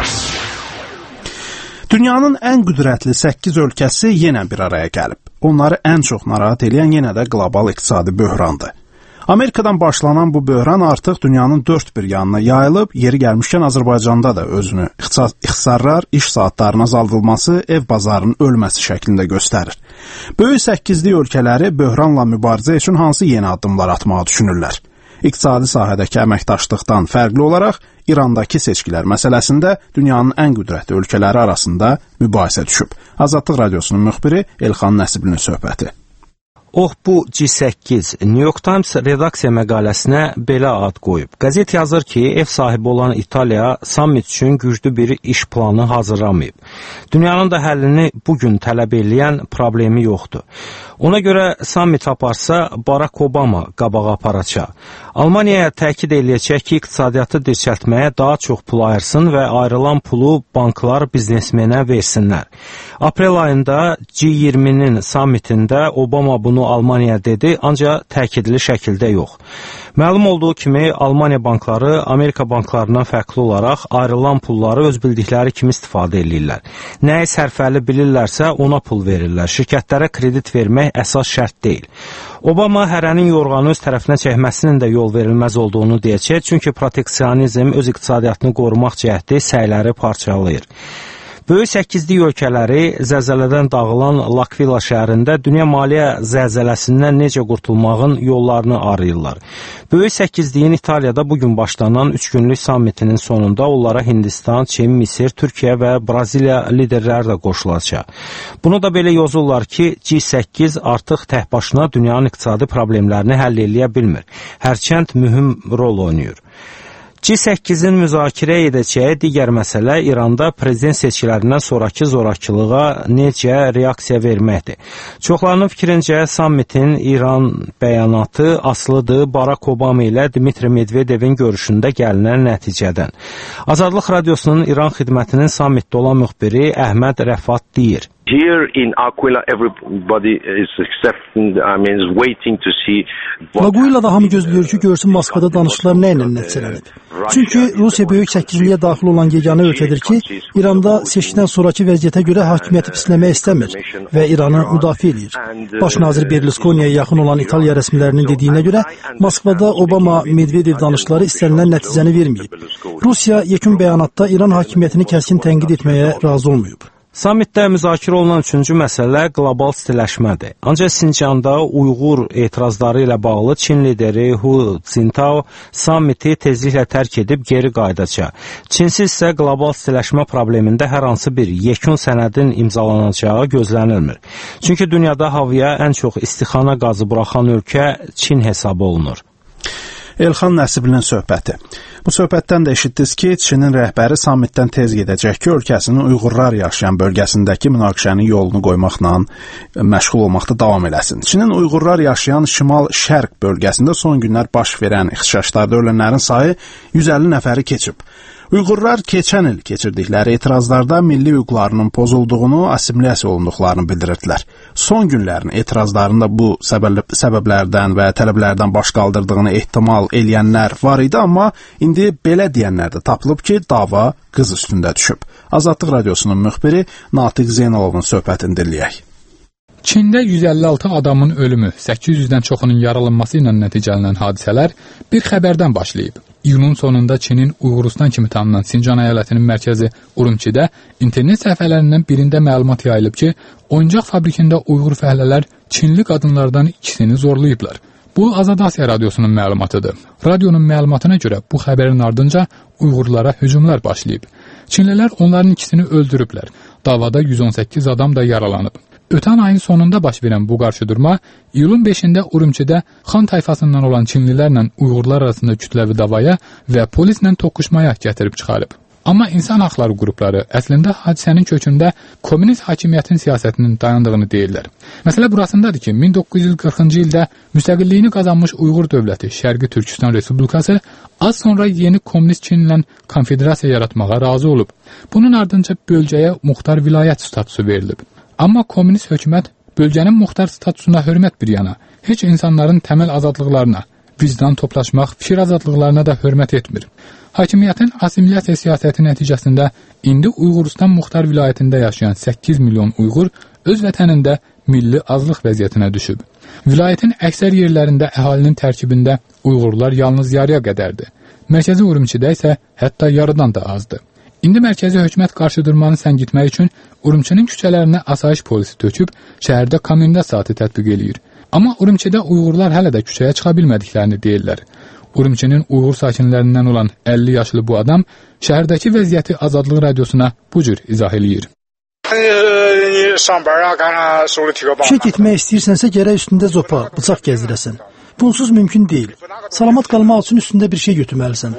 Dünyanın ən qüdrətli səkkiz ölkəsi yenə bir araya gəlib. Onları ən çox narahat edən yenə də qlobal iqtisadi böhrandır. Amerikadan başlanan bu böhran artıq dünyanın dörd bir yanına yayılıb, yeri gəlmişkən Azərbaycanda da özünü ixtisarlar, iş saatlarının azaldılması, ev bazarının ölməsi şəklində göstərir. Böyük səkkizlik ölkələri böhranla mübarizə üçün hansı yeni addımlar atmağı düşünürlər? İqtisadi sahədəki əməkdaşlıqdan fərqli olaraq İrandakı seçkilər məsələsində dünyanın ən qüdrətli ölkələri arasında mübahisə düşüb. Azadlıq radiosunun müxbiri Elxan Nəsiblinin söhbəti. Oh, bu G səkkiz New York Times redaksiya məqaləsinə belə ad qoyub. Qəzet yazır ki, ev sahibi olan İtaliya sammit üçün güclü bir iş planı hazırlamayıb. Dünyanın da həllini bugün tələb eləyən problemi yoxdur. Ona görə sammit aparsa Barack Obama qabağa aparacaq. Almaniyaya təkid eləyəcək ki, iqtisadiyyatı dirçəltməyə daha çox pul ayırsın və ayrılan pulu banklar biznesmenə versinlər. Aprel ayında G iyirminin sammitində Obama bunu Almaniya dedi, ancaq təkidli şəkildə yox. Məlum olduğu kimi, Almaniya bankları Amerika banklarından fərqli olaraq ayrılan pulları öz bildikləri kimi istifadə edirlər. Nəyi sərfəli bilirlərsə ona pul verirlər. Şirkətlərə kredit vermək əsas şərt deyil. Obama hərənin yorğanı öz tərəfinə çəkməsinin də yol verilməz olduğunu deyəcək, çünki proteksionizm öz iqtisadiyyatını qorumaq cəhdi səyləri parçalayır. Böyük səkkizlik ölkələri zəlzələdən dağılan Lakvila şəhərində dünya maliyyə zəlzələsindən necə qurtulmağın yollarını arayırlar. Böyük səkkizliyin İtaliyada bugün başlanan üç günlük sammitinin sonunda onlara Hindistan, Çin, Misir, Türkiyə və Braziliya liderləri də qoşulacaq. Bunu da belə yozurlar ki, G səkkiz artıq tək başına dünyanın iqtisadi problemlərini həll eləyə bilmir. Hərçənd mühüm rol oynayır. G səkkizin müzakirə edəcəyi digər məsələ İranda prezident seçkilərindən sonraki zorakılığa necə reaksiya verməkdir. Çoxlarının fikrincə sammitin İran bəyanatı asılıdır Barack Obama ilə Dmitri Medvedevin görüşündə gəlinən nəticədən. Azadlıq radiosunun İran xidmətinin sammitdə olan müxbiri Əhməd Rəfat deyir. Here in Aquila, everybody is accepting, I mean, is waiting to see. Aquila'da hamı gözləyir ki, görsün Moskvada danışıqlar nə ilə nəticələnib. Çünki Rusiya böyük səkkizinliyə daxil olan yeganə ölkədir ki, İranda seçkidən sonraki vəziyyətə görə hakimiyyəti pisləmək istəmir və İranı müdafiə edir. Baş nazir Berlusconi'yə yaxın olan İtaliya rəsmilərinin dediyinə görə Moskvada Obama-Medvedev danışıqları istənilən nəticəni verməyib. Rusiya yekun bəyanatda İran hakimiyyətini kəskin tənqid etməyə razı olmayıb. Sammitdə müzakirə olunan üçüncü məsələ qlobal stiləşmədir. Ancaq Sincan'da Uyğur etirazları ilə bağlı Çin lideri Hu Jintao sammiti tezliklə tərk edib geri qayıdacaq. Çinsiz isə qlobal stiləşmə problemində hər hansı bir yekun sənədin imzalanacağı gözlənilmir. Çünki dünyada havaya ən çox istixana qazı buraxan ölkə Çin hesab olunur. Elxan Nəsiblinin söhbəti. Bu söhbətdən də eşitdiniz ki, Çinin rəhbəri sammitdən tez gedəcək ki, ölkəsinin Uyğurlar yaşayan bölgəsindəki münaqişənin yolunu qoymaqla məşğul olmaqda davam eləsin. Çinin Uyğurlar yaşayan şimal-şərq bölgəsində son günlər baş verən ixtişaşlarda ölənlərin sayı yüz əlli nəfəri keçib. Uyğurlar keçən il keçirdikləri etirazlarda milli hüquqlarının pozulduğunu, assimilyasiya olunduqlarını bildirirdilər. Son günlərin etirazlarında bu səbəb səbəblərdən və tələblərdən baş qaldırdığını ehtimal eləyənlər var idi, amma indi belə deyənlər də tapılıb ki, dava qız üstündə düşüb. Azadlıq Radiosunun müxbiri Natiq Zeynalovun söhbətini dinləyək. Çində yüz əlli altı adamın ölümü, səkkiz yüzdən çoxunun yaralanması ilə nəticələnən hadisələr bir xəbərdən başlayıb. İyunun sonunda Çinin Uyğuristan kimi tanınan Sincan əyalətinin mərkəzi Urumçidə internet səhifələrindən birində məlumat yayılıb ki, oyuncaq fabrikində Uyğur fəhlələr Çinli qadınlardan ikisini zorlayıblar. Bu Azad Asiya Radiosunun məlumatıdır. Radionun məlumatına görə bu xəbərin ardınca Uyğurlara hücumlar başlayıb. Çinlilər onların ikisini öldürüblər. Davada yüz on səkkiz adam da yaralanıb. Ötən ayın sonunda baş verən bu qarşıdurma iyulun beşində Urumçidə Xan tayfasından olan Çinlilərlə Uyğurlar arasında kütləvi davaya və polislə toqquşmaya gətirib çıxarıb. Amma insan haqları qrupları əslində hadisənin kökündə komünist hakimiyyətin siyasətinin dayandığını deyirlər. Məsələ burasındadır ki, min doqquz yüz qırxıncı ildə müstəqilliyini qazanmış Uyğur dövləti Şərqi Türkistan Respublikası az sonra yeni komünist Çinlə konfederasiya yaratmağa razı olub. Bunun ardınca bölgəyə muxtar vilayət statusu verilib. Amma kommunist hökumət bölgənin muxtar statusuna hörmət bir yana, heç insanların təməl azadlıqlarına, vicdan toplaşmaq, fikir azadlıqlarına da hörmət etmir. Hakimiyyətin assimilyasiya siyasəti nəticəsində indi Uyğuristan muxtar vilayətində yaşayan səkkiz milyon Uyğur öz vətənində milli azlıq vəziyyətinə düşüb. Vilayətin əksər yerlərində əhalinin tərkibində Uyğurlar yalnız yarıya qədərdir. Mərkəzi Urumçidə isə hətta yarıdan da azdır. İndi mərkəzi hökumət qarşıdurmanı səngitmək üçün Urumçinin küçələrinə asayiş polisi töküb, şəhərdə komendant saatı tətbiq eləyir. Amma Urumçidə Uyğurlar hələ də küçəyə çıxa bilmədiklərini deyirlər. Urumçinin Uyğur sakinlərindən olan əlli yaşlı bu adam şəhərdəki vəziyyəti Azadlıq Radiosuna bu cür izah eləyir. İşə getmək istəyirsənsə gərək üstündə zopa, bıçaq gəzdirəsən. Bunsuz mümkün deyil. Salamat qalmaq üçün üstündə bir şey götürməlisən.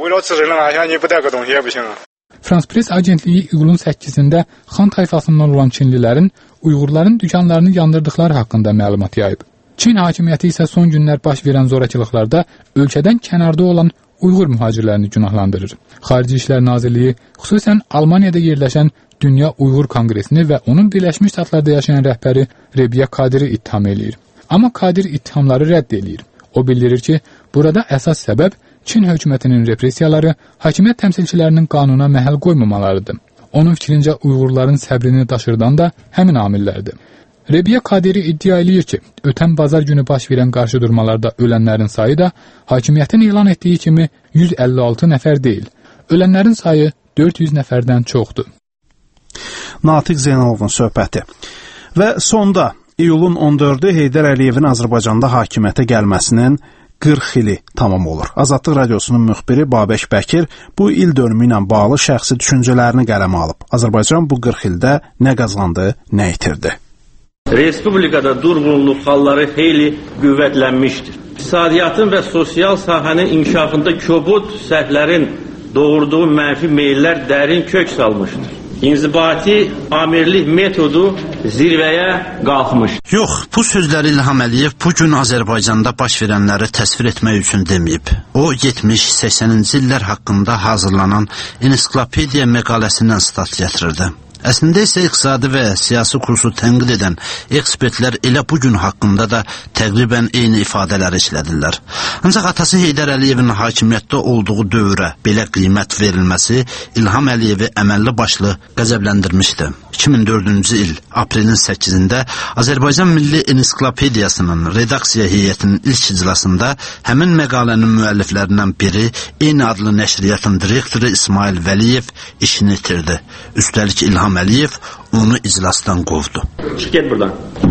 France Press agentliyi iyulun səkkizində Xan tayfasından olan Çinlilərin Uyğurların dükanlarını yandırdıqları haqqında məlumat yayıb. Çin hakimiyyəti isə son günlər baş verən zorakılıqlarda ölkədən kənarda olan Uyğur mühacirlərini günahlandırır. Xarici İşlər Nazirliyi xüsusən Almaniyada yerləşən Dünya Uyğur Konqresini və onun Birləşmiş Ştatlarda yaşayan rəhbəri Rebiya Kadiri ittiham eləyir. Amma Kadir ittihamları rədd eləyir. O bildirir ki, burada əsas səbəb Çin hökumətinin repressiyaları hakimiyyət təmsilçilərinin qanuna məhəl qoymamalarıdır. Onun fikrincə Uyğurların səbrini daşırdan da həmin amillərdir. Rebiya Kadiri iddia eləyir ki, ötən bazar günü baş verən qarşıdurmalarda ölənlərin sayı da hakimiyyətin elan etdiyi kimi yüz əlli altı nəfər deyil. Ölənlərin sayı dörd yüz nəfərdən çoxdur. Natiq Zeynalovun söhbəti. Və sonda iyulun on dördü Heydər Əliyevin Azərbaycanda hakimiyyətə gəlməsinin qırx ili tamam olur. Azadlıq Radiosunun müxbiri Babək Bəkir bu il dönümü ilə bağlı şəxsi düşüncələrini qələmə alıb. Azərbaycan bu qırx ildə nə qazandı, nə itirdi? Respublikada durğunluq halları xeyli qüvvətlənmişdir. İqtisadiyyatın və sosial sahənin inkişafında kobud səhvlərin doğurduğu mənfi meyllər dərin kök salmışdır. İnzibati amirlik metodu zirvəyə qalxmış. Yox, bu sözləri İlham Əliyev bu gün Azərbaycanda baş verənləri təsvir etmək üçün deməyib. O, yetmiş səksəninci illər haqqında hazırlanan ensiklopediya məqaləsindən stat gətirirdi. Əslində isə iqtisadi və siyasi kursu tənqid edən ekspertlər elə bu gün haqqında da təqribən eyni ifadələri işlədirlər. Ancaq atası Heydər Əliyevin hakimiyyətdə olduğu dövrə belə qiymət verilməsi İlham Əliyevi əməlli başlı qəzəbləndirmişdi. iki min dördüncü il aprelin səkkizində Azərbaycan Milli Ensiklopediyasının redaksiya heyətinin ilk iclasında həmin məqalənin müəlliflərindən biri eyni adlı nəşriyyatın direktoru İsmail Vəliyev işini itirdi. Üstəlik İlham Əliyev onu iclasdan qovdu. Çıx get buradan.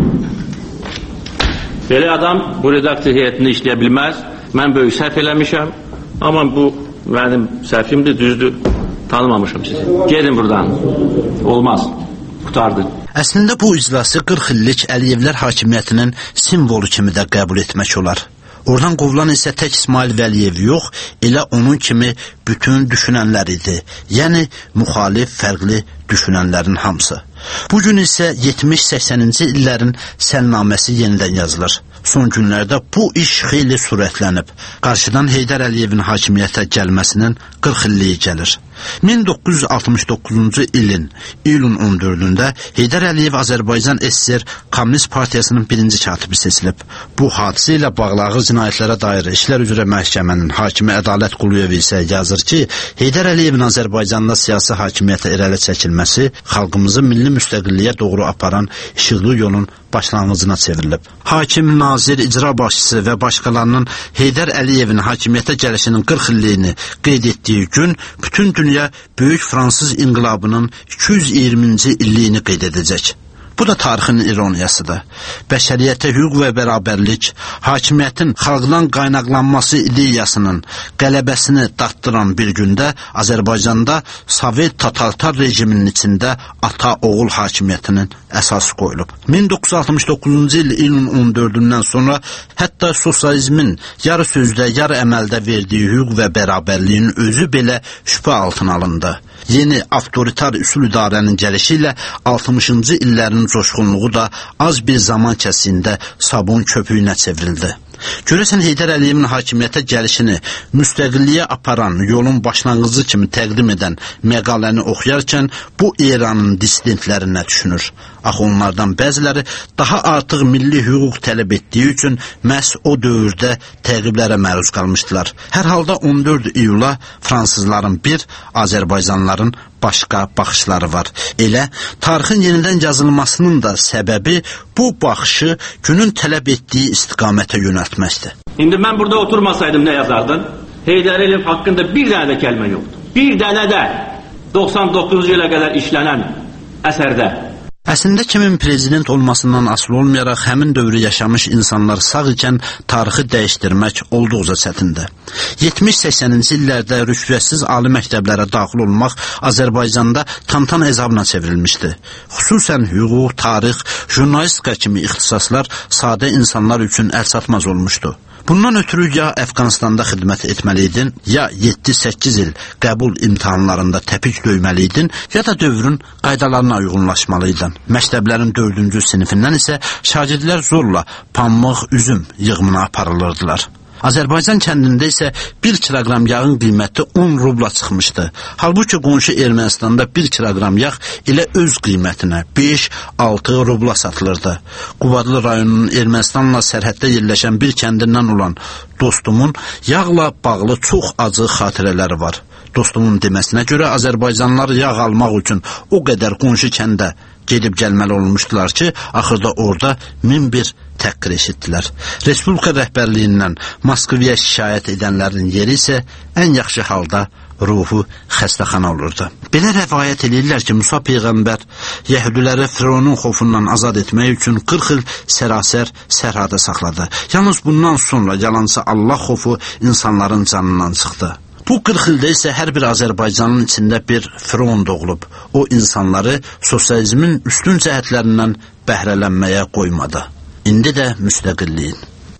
Belə adam bu redaksiya heyətini işləyə bilməz. Mən böyük səhv eləmişəm. Amma bu mənim səhvimdir, düzdür. Tanımamışım sizi. Gedin buradan. Olmaz. Qutardı. Əslində bu iclası qırx illik Əliyevlər hakimiyyətinin simvolu kimi də qəbul etmək olar. Oradan qovulan isə tək İsmail Vəliyev yox, elə onun kimi bütün düşünənlər idi. Yəni, müxalif, fərqli düşünənlərin hamısı. Bugün isə yetmiş səksəninci illərin səlnaməsi yenidən yazılır. Son günlərdə bu iş xeyli sürətlənib. Qarşıdan Heydər Əliyevin hakimiyyətə gəlməsinin qırx illiyi gəlir. min doqquz yüz altmış doqquzuncu ilin iyulun on dördündə Heydər Əliyev Azərbaycan S S R Kommunist Partiyasının birinci katibi seçilib. Bu hadisə ilə bağlı ağır cinayətlərə dair işlər üzrə məhkəmənin hakimi Ədalət Quluyev isə yazır ki, Heydər Əliyevin Azərbaycanda siyasi hakimiyyətə irəli çəkilməsi xalqımızı milli müstəqilliyə doğru aparan işıqlı yolun başlanğıcına çevrilib. Hakim, nazir, icra başçısı və başqalarının Heydər Əliyevin hakimiyyətə gəlişinin qırx illiyini qeyd etdiyi gün bütün dünya Böyük Fransız İnqilabının iki yüz iyirminci illiyini qeyd edəcək. Bu da tarixin ironiyasıdır. Bəşəriyyətə hüquq və bərabərlik, hakimiyyətin xalqdan qaynaqlanması ideyasının qələbəsini datdıran bir gündə Azərbaycanda Sovet totalitar rejiminin içində ata-oğul hakimiyyətinin əsas qoyulub. min doqquz yüz altmış doqquzuncu il iyulun on dördündən sonra hətta sosializmin yarı sözdə, yarı əməldə verdiyi hüquq və bərabərliyin özü belə şübhə altına alındı. Yeni avtoritar üsul idarənin gəlişi ilə altmışıncı illərin coşqunluğu da az bir zaman kəsiyində sabun köpüyünə çevrildi. Görəsən Heydər Əliyevin hakimiyyətə gəlişini müstəqilliyə aparan yolun başlanğıcı kimi təqdim edən məqaləni oxuyarkən bu eranın dissidentləri nə düşünür? Axı onlardan bəziləri daha artıq milli hüquq tələb etdiyi üçün məhz o dövrdə təqiblərə məruz qalmışdılar. Hər halda on dörd iyula fransızların bir, Azərbaycanlıların başqa baxışları var. Elə tarixin yenidən yazılmasının da səbəbi bu baxışı günün tələb etdiyi istiqamətə yönəltməkdir. İndi mən burada oturmasaydım nə yazardın? Heydər Əliyev haqqında bir dənə də kəlmə yoxdur. Bir dənə də doxsan doqquzuncu ilə qədər işlənən əsərdə. Əslində kimin prezident olmasından asılı olmayaraq həmin dövrü yaşamış insanlar sağ ikən tarixi dəyişdirmək olduqca çətindir. yetmiş səksəninci illərdə rüşvətsiz ali məktəblərə daxil olmaq Azərbaycanda tantan əzabına çevrilmişdi. Xüsusən hüquq, tarix, jurnalistika kimi ixtisaslar sadə insanlar üçün əlçatmaz olmuşdu. Bundan ötürü ya Əfqanistanda xidmət etməliydin, ya yeddi səkkiz il qəbul imtahanlarında təpik döyməliydin, ya da dövrün qaydalarına uyğunlaşmalıydın. Məktəblərin dördüncü sinifindən isə şagirdlər zorla pambıq, üzüm yığımına aparılırdılar. Azərbaycan kəndində isə bir kiloqram yağın qiyməti on rubla çıxmışdı. Halbuki qonşu Ermənistanda bir kiloqram yağ elə öz qiymətinə beş altı rubla satılırdı. Qubadlı rayonunun Ermənistanla sərhəddə yerləşən bir kəndindən olan dostumun yağla bağlı çox acı xatirələri var. Dostumun deməsinə görə Azərbaycanlılar yağ almaq üçün o qədər qonşu kəndə gedib gəlməli olmuşdular ki, axırda orada min bir təhqir eşitdilər. Respublika rəhbərliyindən Moskvaya şikayət edənlərin yeri isə ən yaxşı halda ruhu xəstəxana olurdu. Belə rəvayət edirlər ki, Musa Peyğəmbər Yəhudiləri Fironun xofundan azad etmək üçün qırx il sərasər sərhada saxladı. Yalnız bundan sonra yalançı Allah xofu insanların canından çıxdı. Bu qırx ildə isə hər bir Azərbaycanın içində bir Firon doğulub. O insanları sosializmin üstün cəhətlərindən bəhrələnməyə qoymadı. İndi də müstəqilliyin.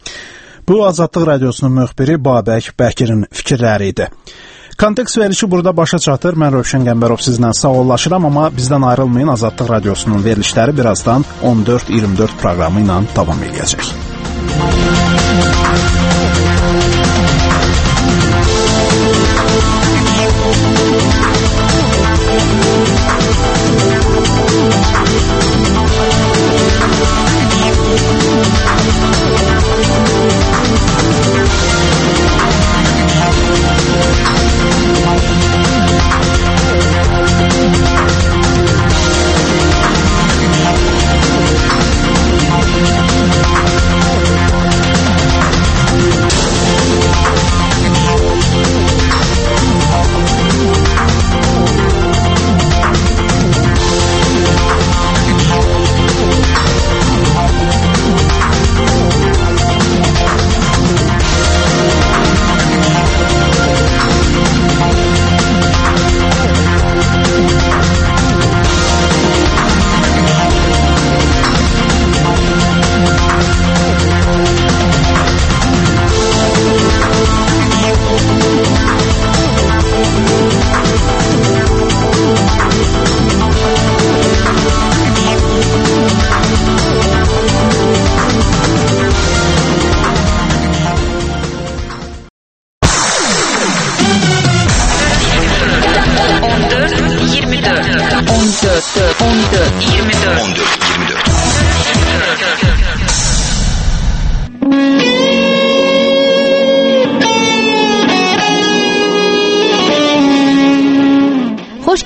Bu Azadlıq Radiosunun müxbiri Babək Bəkirin fikirləri idi. Kontekst verilişi burada başa çatır. Mən Rövşən Qəmbərov sizlə sağollaşıram, amma bizdən ayrılmayın. Azadlıq Radiosunun verilişləri birazdan on dörd iyirmi dörd proqramı ilə davam edəcək.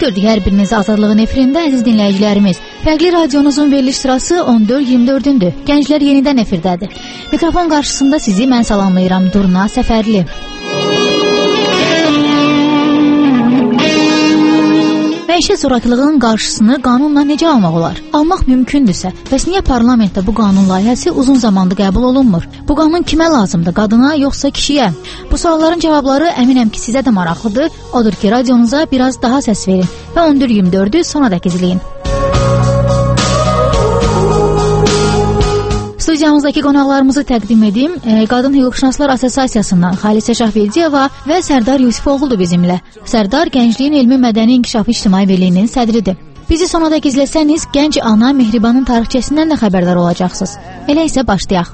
gördük hər birinizi Azadlığın efirində, əziz dinləyicilərimiz. Fərqli radionuzun veriliş sırası on dörd iyirmi dördündür. Gənclər yenidən efirdədir. Mikrofon qarşısında sizi mən salamlayıram, Durna Səfərli. Məişət zorakılığının qarşısını qanunla necə almaq olar? Almaq mümkündürsə, bəs niyə parlamentdə bu qanun layihəsi uzun zamandır qəbul olunmur? Bu qanun kimə lazımdır, qadına yoxsa kişiyə? Bu sualların cavabları əminəm ki, sizə də maraqlıdır. Odur ki, radionuza biraz daha səs verin və on dörd iyirmi dördü sonadək izləyin. Studiyamızdakı qonaqlarımızı təqdim edim. E, Qadın Hüquqşünaslar Assosiasiyasından Xalisə Şahverdiyeva və Sərdar Yusifoğludur bizimlə. Sərdar Gəncliyin Elmi Mədəni İnkişafı İctimai Birliyinin sədridir. Bizi sonadək izləsəniz, gənc ana Mehribanın tarixçəsindən də xəbərdar olacaqsınız. Elə isə başlayaq.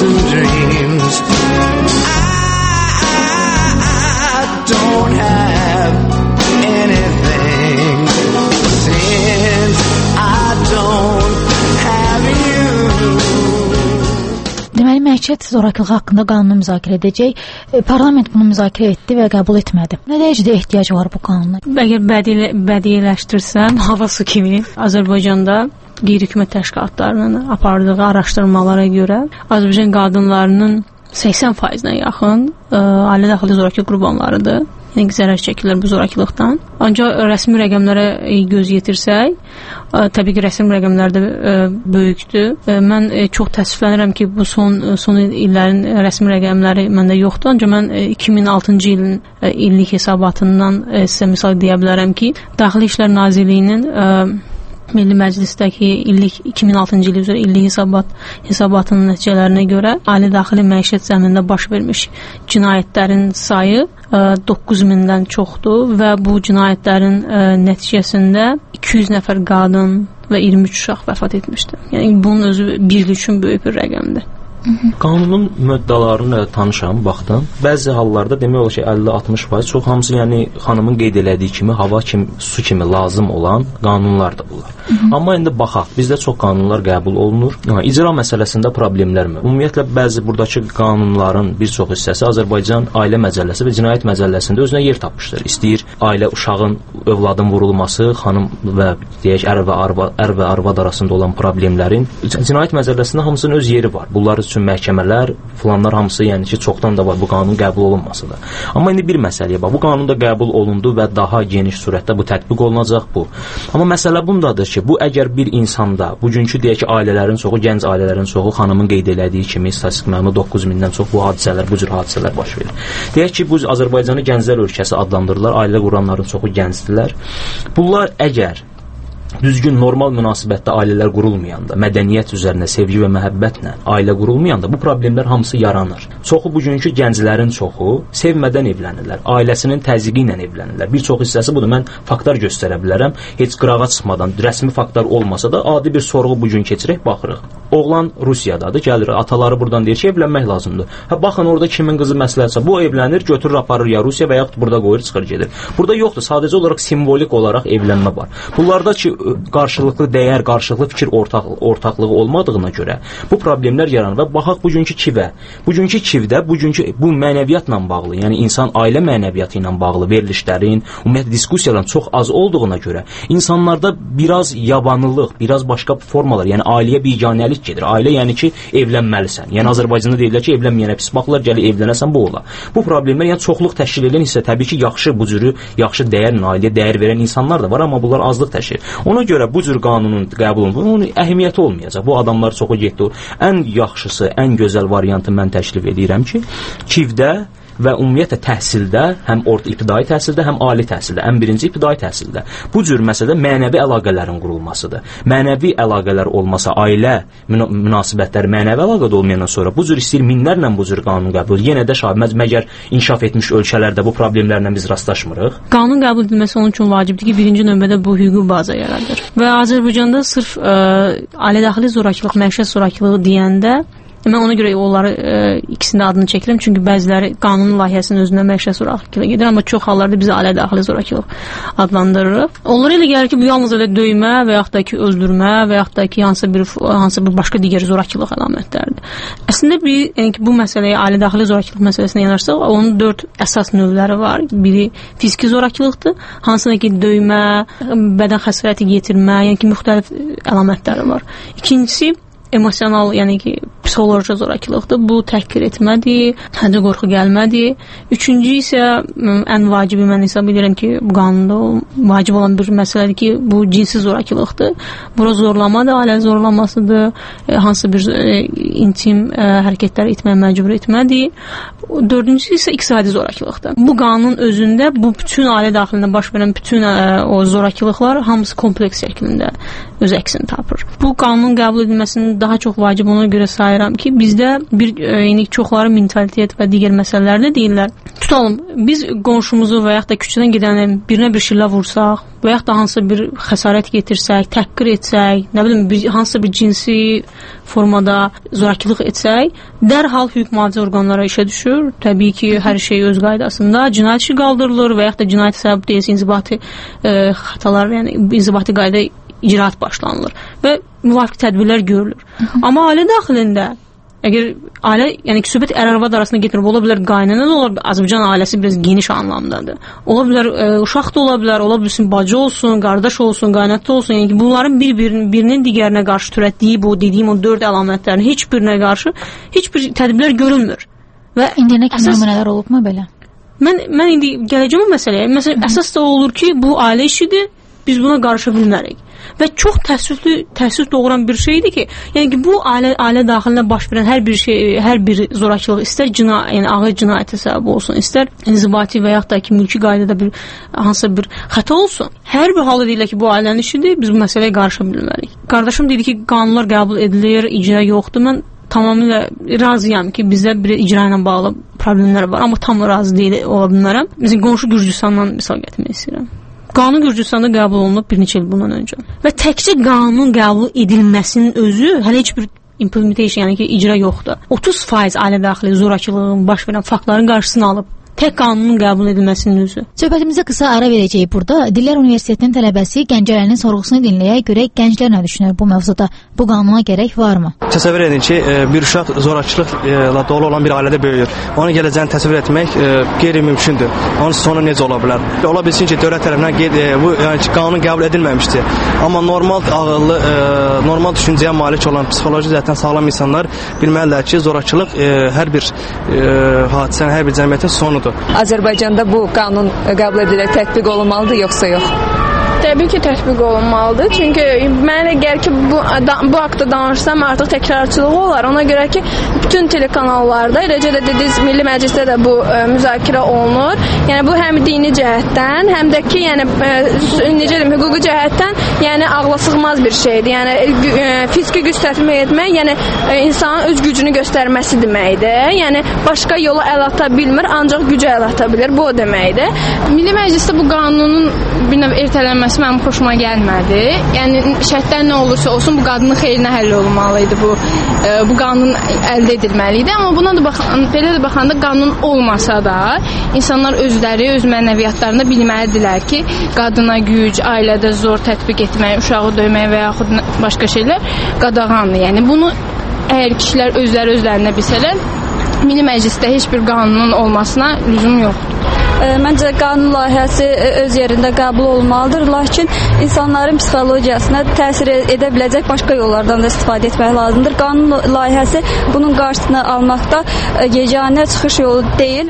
Deməli, məişət zorakılığı haqqında qanunu müzakirə edəcək. Parlament bunu müzakirə etdi və qəbul etmədi. Nə dərəcədə ehtiyac var bu qanuna? Əgər bədi bədiləşdirsəm, hava su kimi Azərbaycanda qeyri-hökumət təşkilatlarının apardığı araşdırmalara görə Azərbaycan qadınlarının səksən faizinə yaxın ə, ailə daxili zorakılıq qurbanlarıdır. Yəni zərər çəkirlər bu zorakılıqdan. Ancaq rəsmi rəqəmlərə göz yetirsək, ə, təbii ki, rəsmi rəqəmlər də ə, böyükdür. Ə, mən ə, çox təəssüflənirəm ki, bu son son illərin rəsmi rəqəmləri məndə yoxdur. Ancaq mən ə, iki min altıncı ilin ə, illik hesabatından ə, sizə misal deyə bilərəm ki, Daxili İşlər Nazirliyinin ə, Milli Məclisdəki illik iki min altıncı il üzrə illik hesabat hesabatının nəticələrinə görə ali daxili məişət zəminində baş vermiş cinayətlərin sayı doqquz mindən çoxdur və bu cinayətlərin ə, nəticəsində iki yüz nəfər qadın və iyirmi üç uşaq vəfat etmişdi. Yəni bunun özü bir il üçün böyük bir rəqəmdir. Qanunun müddəalarını tanışam, baxdım. Bəzi hallarda demək olar ki, əlli altmış faiz çox hamısı, yəni xanımın qeyd elədiyi kimi, hava kimi, su kimi lazım olan qanunlardır bunlar. Hı -hı. Amma indi baxaq, bizdə çox qanunlar qəbul olunur. İcra məsələsində problemlər mi? Ümumiyyətlə bəzi buradakı qanunların bir çox hissəsi Azərbaycan Ailə Məcəlləsi və Cinayət Məcəlləsində özünə yer tapmışdır. İstəyir ailə uşağın, övladın vurulması, xanım və deyək ər və arvad, ər və arvad arasında olan problemlərin Cinayət Məcəlləsində hamısının öz yeri var. Bunlar üçün məhkəmələr, falanlar hamısı, yəni ki, çoxdan da var bu qanun qəbul olunması da. Amma indi bir məsələyə bax, bu qanun da qəbul olundu və daha geniş surətdə bu tətbiq olunacaq bu. Amma məsələ bundadır ki, bu əgər bir insanda, bugünkü deyək ki, ailələrin çoxu, gənc ailələrin çoxu xanımın qeyd elədiyi kimi, statistik məlumatı doqquz mindən çox bu hadisələr, bu cür hadisələr baş verir. Deyək ki, bu Azərbaycanı gənclər ölkəsi adlandırırlar, ailə quranların çoxu gəncdirlər. Bunlar əgər düzgün, normal münasibətdə ailələr qurulmayanda, mədəniyyət üzərində, sevgi və məhəbbətlə ailə qurulmayanda bu problemlər hamısı yaranır. Çoxu bugünkü gənclərin çoxu sevmədən evlənirlər, ailəsinin təzyiqi ilə evlənirlər. Bir çox hissəsi budur. Mən faktlar göstərə bilərəm. Heç qırağa çıxmadan, rəsmi faktlar olmasa da adi bir sorğu bugün keçirək, baxırıq. Oğlan Rusiyadadır, gəlir, ataları buradan deyir ki, evlənmək lazımdır. Hə, baxın, orada kimin qızı məsləhətsə, bu evlənir, götürür, aparır ya Rusiya və yaxud burada qoyur, çıxır, gedir. Burada yoxdur, sadəcə olaraq simvolik olaraq evlənmə var. Bunlarda ki, qarşılıqlı dəyər, qarşılıqlı fikir ortaq, ortaqlığı olmadığına görə bu problemlər yaranır və baxaq bugünkü kivə. Bugünkü kivdə, bugünkü bu mənəviyyatla bağlı, yəni insan ailə mənəviyyatı ilə bağlı verilişlərin, ümumiyyətlə diskussiyaların çox az olduğuna görə insanlarda biraz yabanılıq, biraz başqa formalar, yəni ailəyə biganəlik gedir. Ailə yəni ki, evlənməlisən. Yəni Azərbaycanda deyirlər ki, evlənməyənə pis baxırlar, gəlir evlənəsən, bu ola. Bu problemlər, yəni çoxluq təşkil edən isə təbii ki, yaxşı bu cürü, yaxşı dəyərlə ailəyə dəyər verən insanlar da var, amma bunlar azlıq təşkil. Ona görə bu cür qanunun qəbul olunması, onun əhəmiyyəti olmayacaq. Bu adamlar çoxu getdi. Ən yaxşısı, ən gözəl variantı mən təklif edirəm ki, kivdə və ümumiyyətlə təhsildə, həm orta ibtidai təhsildə, həm ali təhsildə, ən birinci ibtidai təhsildə bu cür məsələ mənəvi əlaqələrin qurulmasıdır. Mənəvi əlaqələr olmasa, ailə münasibətləri mənəvi əlaqədə olmayandan sonra bu cür istəyir minlərlə bu cür qanun qəbul. Yenə də şahid, məgər inkişaf etmiş ölkələrdə bu problemlərlə biz rastlaşmırıq. Qanun qəbul edilməsi onun üçün vacibdir ki, birinci növbədə bu hüquqi baza yaradır. Və Azərbaycanda sırf ə, ailə daxili zorakılıq, məişət zorakılığı deyəndə Mən ona görə onları e, ikisinin adını çəkirəm, çünki bəziləri qanun layihəsinin özündə məişət zorakılığı gedir, amma çox hallarda biz ailə daxili zorakılıq adlandırırıq. Onlara elə gəlir ki, bu yalnız elə döymə və yaxud da ki, öldürmə və yaxud da ki, hansı bir hansı bir başqa digər zorakılıq əlamətləridir. Əslində bir, yəni ki, bu məsələyə ailə daxili zorakılıq məsələsinə yanaşsaq, onun dörd əsas növləri var. Biri fiziki zorakılıqdır, hansına ki, döymə, bədən xəsarəti yetirmə, yəni ki, müxtəlif əlamətləri var. İkincisi emosional, yəni ki, psixoloji zorakılıqdır. Bu təhqir etmədir, həddi qorxu gəlmədir. Üçüncü isə ən vacibi mən hesab edirəm ki, bu qanunda vacib olan bir məsələdir ki, bu cinsi zorakılıqdır. Bura zorlamadır, ailə zorlamasıdır, e, hansı bir e, intim e, hərəkətlər etməyə məcbur etmədir. Dördüncüsü isə iqtisadi zorakılıqdır. Bu qanun özündə bu bütün ailə daxilində baş verən bütün e, o zorakılıqlar hamısı kompleks şəklində öz əksini tapır. Bu qanunun qəbul edilməsinin daha çox vacib ona görə sayıram ki, bizdə bir yəni çoxları mentalitet və digər məsələlərdə deyirlər. Tutalım, biz qonşumuzu və yaxud da küçədən gedənin birinə bir şillə vursaq və yaxud da hansısa bir xəsarət yetirsək, təhqir etsək, nə bilim, bir, hansısa bir cinsi formada zorakılıq etsək, dərhal hüquq mühafizə orqanları işə düşür. Təbii ki, hər şey öz qaydasında cinayət işi qaldırılır və yaxud da cinayət səbəb deyilsə inzibati e, xətalar, yəni inzibati qayda icraat başlanılır və müvafiq tədbirlər görülür. Hı -hı. Amma ailə daxilində əgər ailə, yəni ki, söhbət ər-arvad arasında getirib, ola bilər qaynana da ola bilər, Azərbaycan ailəsi biraz geniş anlamdadır. Ola bilər e, uşaq da ola bilər, ola bilsin bacı olsun, qardaş olsun, qaynatda olsun. Yəni ki, bunların bir-birinin birinin digərinə qarşı törətdiyi bu dediyim o dörd əlamətlərin heç birinə qarşı heç bir tədbirlər görülmür. Və indiyənə kimi nümunələr olubmu belə? Mən mən indi gələcəm o məsələyə. Məsələn, əsas da olur ki, bu ailə işidir. Biz buna qarışa bilmərik. Və çox təəssüflü, təəssüf doğuran bir şeydir ki, yəni ki, bu ailə ailə daxilində baş verən hər bir şey, hər bir zorakılıq istər cinayət, yəni ağır cinayətə səbəb olsun, istər inzibati və yaxud da ki, mülki qaydada bir hansısa bir xəta olsun. Hər bir halda deyirlər ki, bu ailənin işidir, biz bu məsələyə qarışa bilmərik. Qardaşım dedi ki, qanunlar qəbul edilir, icra yoxdur. Mən tamamilə razıyam ki, bizdə bir icra ilə bağlı problemlər var, amma tam razı deyil ola bilmərəm. Məsələn, qonşu Gürcüstandan misal gətirmək istəyirəm. Qanun Gürcüstanda qəbul olunub bir neçə il bundan öncə. Və təkcə qanun qəbul edilməsinin özü hələ heç bir implementation, yəni ki, icra yoxdur. otuz faiz ailə daxili zorakılığın baş verən faktların qarşısını alıb. Tək qanunun qəbul edilməsinin özü. Söhbətimizə qısa ara verəcəyik burada. Dillər Universitetinin tələbəsi Gəncələnin sorğusunu dinləyək, görək gənclər nə düşünür bu mövzuda? Bu qanuna gərək varmı? Təsəvvür edin ki, bir uşaq zorakılıqla dolu olan bir ailədə böyüyür. Onun gələcəyini təsəvvür etmək qeyri-mümkündür. Onun sonu necə ola bilər? Ola bilsin ki, dövlət tərəfindən bu yəni qanun qəbul edilməmişdir. Amma normal ağıllı, normal düşüncəyə malik olan psixoloji cəhətdən sağlam insanlar bilməlidirlər ki, zorakılıq hər bir hadisənin, hər bir cəmiyyətin sonudur. Azərbaycanda bu qanun qəbul edilərək tətbiq olunmalıdır, yoxsa yox? Təbii ki, tətbiq olunmalıdır. Çünki mənə gəlir ki, bu, da, bu haqda danışsam artıq təkrarçılığı olar. Ona görə ki, bütün telekanallarda, eləcə də dediniz, Milli Məclisdə də bu ə, müzakirə olunur. Yəni bu həm dini cəhətdən, həm də ki, yəni ə, necə deyim, hüquqi cəhətdən, yəni ağlasığmaz bir şeydir. Yəni ə, fiziki güc tətbiq etmək, yəni ə, insanın öz gücünü göstərməsi deməkdir. Yəni başqa yola əl ata bilmir, ancaq gücə əl ata bilir. Bu o deməkdir. Milli Məclisdə bu qanunun bir növ ertələnməsi mənim xoşuma gəlmədi. Yəni şərtlər nə olursa olsun bu qadının xeyrinə həll olunmalı idi. Bu e, bu qanun əldə edilməli idi. Amma buna da baxan, belə də baxanda qanun olmasa da insanlar özləri öz mənəviyyatlarında bilməlidirlər ki, qadına güc, ailədə zor tətbiq etmək, uşağı döymək və yaxud başqa şeylər qadağandır. Yəni bunu əgər kişilər özləri özlərinə bilsələr, Milli Məclisdə heç bir qanunun olmasına lüzum yoxdur. Məncə qanun layihəsi öz yerində qəbul olmalıdır, lakin insanların psixologiyasına təsir edə biləcək başqa yollardan da istifadə etmək lazımdır. Qanun layihəsi bunun qarşısını almaqda yeganə çıxış yolu deyil.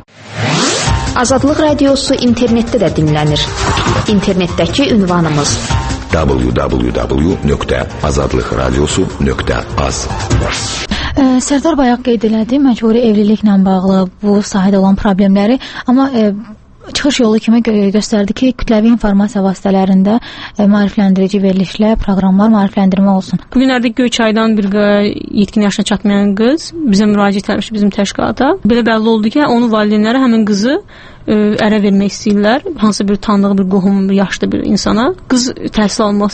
Azadlıq Radiosu internetdə də dinlənir. İnternetdəki ünvanımız w w w nöqtə azadlıq radiosu nöqtə az. Ə, Sərdar bayaq qeyd elədi, məcburi evliliklə bağlı bu sahədə olan problemləri, amma ə, çıxış yolu kimi gö göstərdi ki, kütləvi informasiya vasitələrində ə, maarifləndirici verilişlər, proqramlar, maarifləndirmə olsun. Bu günlərdə Göyçaydan bir yetkin yaşına çatmayan qız bizə müraciət etmişdi bizim təşkilata. Belə bəlli oldu ki, onun valideynləri həmin qızı ə, ərə vermək istəyirlər. Hansı bir tanıdığı bir qohum, bir yaşlı bir insana. Qız təhsil almaq istəyir.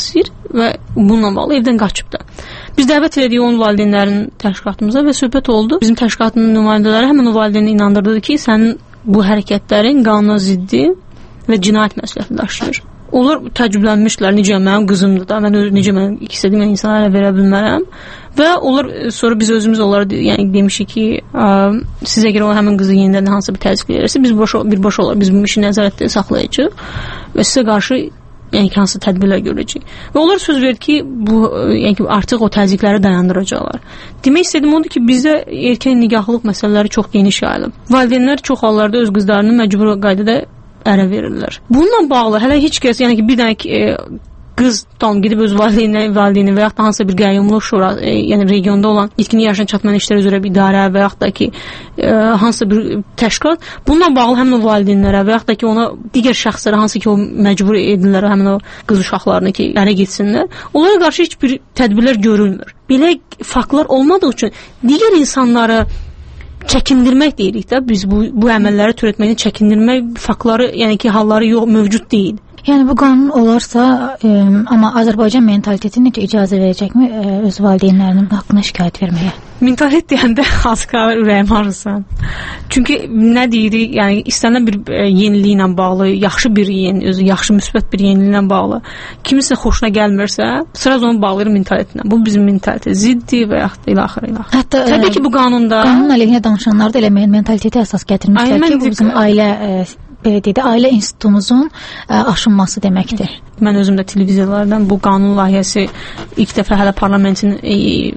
və bununla bağlı evdən qaçıb da. Biz dəvət elədik onun valideynlərinin təşkilatımıza və söhbət oldu. Bizim təşkilatın nümayəndələri həmin o valideyni inandırdı ki, sənin bu hərəkətlərin qanuna ziddi və cinayət məsuliyyəti daşıyır. Onlar təəccüblənmişlər, necə mənim qızımdır da, mən necə mən istədiyim insanlara verə bilmərəm. Və onlar sonra biz özümüz onlara yəni demişik ki, sizə görə o həmin qızı yenidən hansı bir təzyiq verirsə, biz boş birbaşa olaraq biz bu işi nəzarətdə saxlayacağıq və sizə qarşı yəni hansı tədbirlər görəcəyik. Və onlar söz verdi ki, bu yəni artıq o təzyiqləri dayandıracaqlar. Demək istədiyim odur ki, bizdə erkən nikahlıq məsələləri çox geniş yayılıb. Valideynlər çox hallarda öz qızlarını məcburi qaydada ərə verirlər. Bununla bağlı hələ heç kəs, yəni ki, bir dənə e, qız tam gedib öz valideyninə, valideyni və yaxud da hansısa bir qəyyumluq şura, e, yəni regionda olan yetkinlik yaşına çatmayan işlər üzrə bir idarə və yaxud da ki, e, hansısa bir təşkilat bununla bağlı həmin o valideynlərə və yaxud da ki, ona digər şəxslərə hansı ki, o məcbur edirlər həmin o qız uşaqlarını ki, ərə getsinlər, onlara qarşı heç bir tədbirlər görülmür. Belə faktlar olmadığı üçün digər insanları çəkindirmək deyirik də, biz bu, bu əməlləri törətməkdən çəkindirmək faktları, yəni ki, halları yox, mövcud deyil. Yəni bu qanun olarsa, ə, amma Azərbaycan mentaliteti necə icazə verəcəkmi ə, öz valideynlərinin haqqına şikayət verməyə? Mentalitet deyəndə az qədər ürəyim ağrısan. Çünki nə deyirik, yəni istənilən bir ə, yenilik ilə bağlı, yaxşı bir yeni, özü yaxşı müsbət bir yeniliklə bağlı, kimisə xoşuna gəlmirsə, sıraz onu bağlayır mentalitetlə. Bu bizim mentalitet ziddi və yaxud da ilaxır ilaxır. Hətta təbii ə, ki, bu qanunda qanun əleyhinə danışanlar da elə mentaliteti əsas gətirmişlər ki, bu bizim ailə ə, belə deyək də, ailə institutumuzun ə, aşınması deməkdir. Mən özüm də televiziyalardan bu qanun layihəsi ilk dəfə hələ parlamentin e,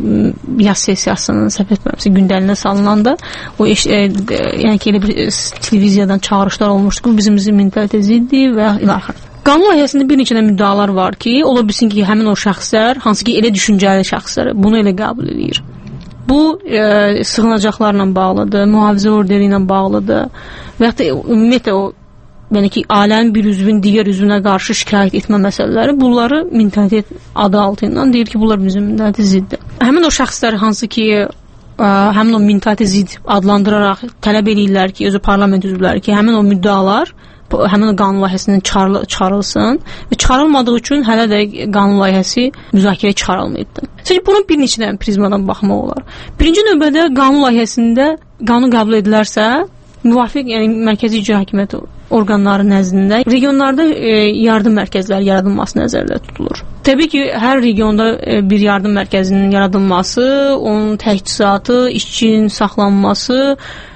yaz sessiyasının səhv etmirəmsə gündəliyinə salınanda o eş, e, e, yəni ki, elə bir e, televiziyadan çağırışlar olmuşdu ki, bizim bizim mentalitet ziddi və ilaxır. Qanun layihəsində bir neçə müddəalar var ki, ola bilsin ki, həmin o şəxslər, hansı ki, elə düşüncəli şəxslər bunu elə qəbul edir. Bu e, sığınacaqlarla bağlıdır, mühafizə orderi ilə bağlıdır və yaxud da ümumiyyətlə o yəni ki, ailənin bir üzvün digər üzvünə qarşı şikayət etmə məsələləri, bunları mentalitet adı altından deyir ki, bunlar bizim mentalitet ziddir. Həmin o şəxslər hansı ki, ə, həmin o mentalitet zid adlandıraraq tələb edirlər ki, özü parlament üzvləri ki, həmin o müddəalar həmin o qanun layihəsindən çıxarılsın və çıxarılmadığı üçün hələ də qanun layihəsi müzakirəyə çıxarılmayıbdır. Çünki bunun bir neçə dənə prizmadan baxmaq olar. Birinci növbədə qanun layihəsində qanun qəbul edilərsə, müvafiq, yəni mərkəzi icra hakimiyyəti orqanları nəzdində regionlarda e, yardım mərkəzləri yaradılması nəzərdə tutulur. Təbii ki, hər regionda e, bir yardım mərkəzinin yaradılması, onun təchizatı, işçinin saxlanması e,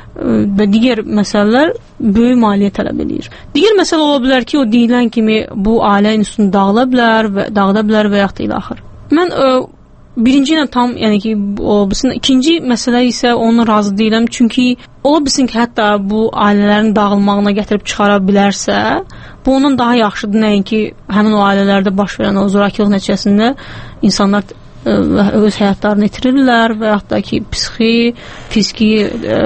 və digər məsələlər böyük maliyyə tələb edir. Digər məsələ ola bilər ki, o deyilən kimi bu ailə institutunu dağıla bilər və dağıda bilər və yaxud da ilaxır. Mən e, birinci ilə tam, yəni ki, ola bilsin. İkinci məsələ isə onunla razı deyiləm. Çünki ola bilsin ki, hətta bu ailələrin dağılmağına gətirib çıxara bilərsə, bu ondan daha yaxşıdır. Nəinki həmin o ailələrdə baş verən o zorakılıq nəticəsində insanlar ə, öz həyatlarını itirirlər və yaxud da ki, psixi, fiziki ə,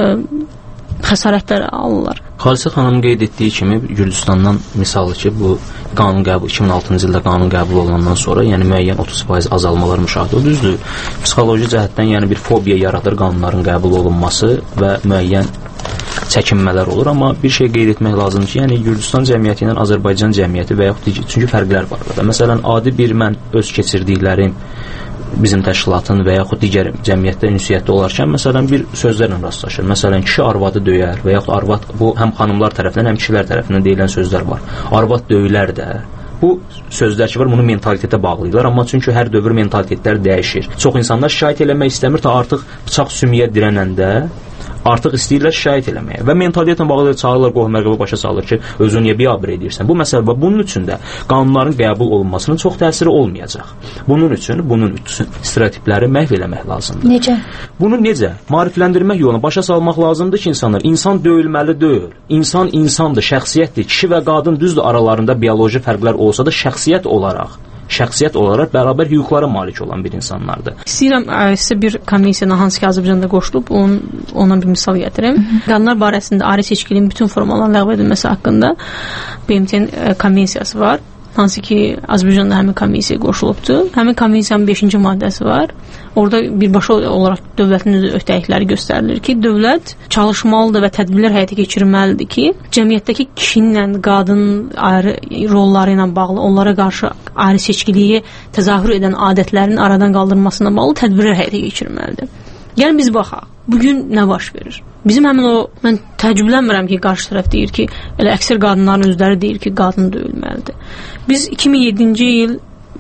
xəsarətlər alırlar. Xalisə xanım qeyd etdiyi kimi Gürcüstandan misalı ki, bu qanun qəbul iki min altıncı ildə qanun qəbul olunandan sonra, yəni müəyyən otuz faiz azalmalar müşahidə olunur. Düzdür, psixoloji cəhətdən yəni bir fobiya yaradır qanunların qəbul olunması və müəyyən çəkinmələr olur, amma bir şey qeyd etmək lazımdır ki, yəni Gürcüstan cəmiyyəti ilə Azərbaycan cəmiyyəti və yaxud çünki fərqlər var burada. Məsələn, adi bir mən öz keçirdiklərim bizim təşkilatın və yaxud digər cəmiyyətdə ünsiyyətdə olarkən, məsələn, bir sözlərlə rastlaşır. Məsələn, kişi arvadı döyər və yaxud arvad, bu həm xanımlar tərəfindən, həm kişilər tərəfindən deyilən sözlər var. Arvad döyülər də. Bu sözlər ki var, bunu mentalitetə bağlayırlar, amma çünki hər dövr mentalitetlər dəyişir. Çox insanlar şikayət eləmək istəmir, ta artıq bıçaq sümüyə dirənəndə artıq istəyirlər şikayət eləməyə və mentalitetlə bağlı çağırırlar, qohum məqəbə başa salır ki, özünü niyə biabır edirsən. Bu məsələ və bunun üçün də qanunların qəbul olunmasının çox təsiri olmayacaq. Bunun üçün bunun üçün stereotipləri məhv eləmək lazımdır. Necə? Bunu necə? Maarifləndirmək yoluna başa salmaq lazımdır ki, insanlar insan döyülməli deyil. İnsan insandır, şəxsiyyətdir. Kişi və qadın düzdür, aralarında bioloji fərqlər olsa da şəxsiyyət olaraq şəxsiyyət olaraq bərabər hüquqlara malik olan bir insanlardır. İstəyirəm sizə bir komissiyana, hansı ki Azərbaycanda qoşulub, onun, ona bir misal gətirim. Qadınlar barəsində ayrı seçkiliyin bütün formalarının ləğv edilməsi haqqında B M T-nin komissiyası var. hansı ki Azərbaycanda həmin komissiyaya qoşulubdur. Həmin komissiyanın beşinci maddəsi var. Orada birbaşa olaraq dövlətin öhdəlikləri göstərilir ki, dövlət çalışmalıdır və tədbirlər həyata keçirməlidir ki, cəmiyyətdəki kişinin, qadının ayrı rolları ilə bağlı, onlara qarşı ayrı seçkiliyi təzahür edən adətlərin aradan qaldırılmasına bağlı tədbirlər həyata keçirməlidir. Gəlin biz baxaq. Bugün nə baş verir? Bizim həmin o, mən təəccüblənmirəm ki, qarşı tərəf deyir ki, elə əksər qadınların özləri deyir ki, qadın döyülməlidir. Biz iki min yeddinci il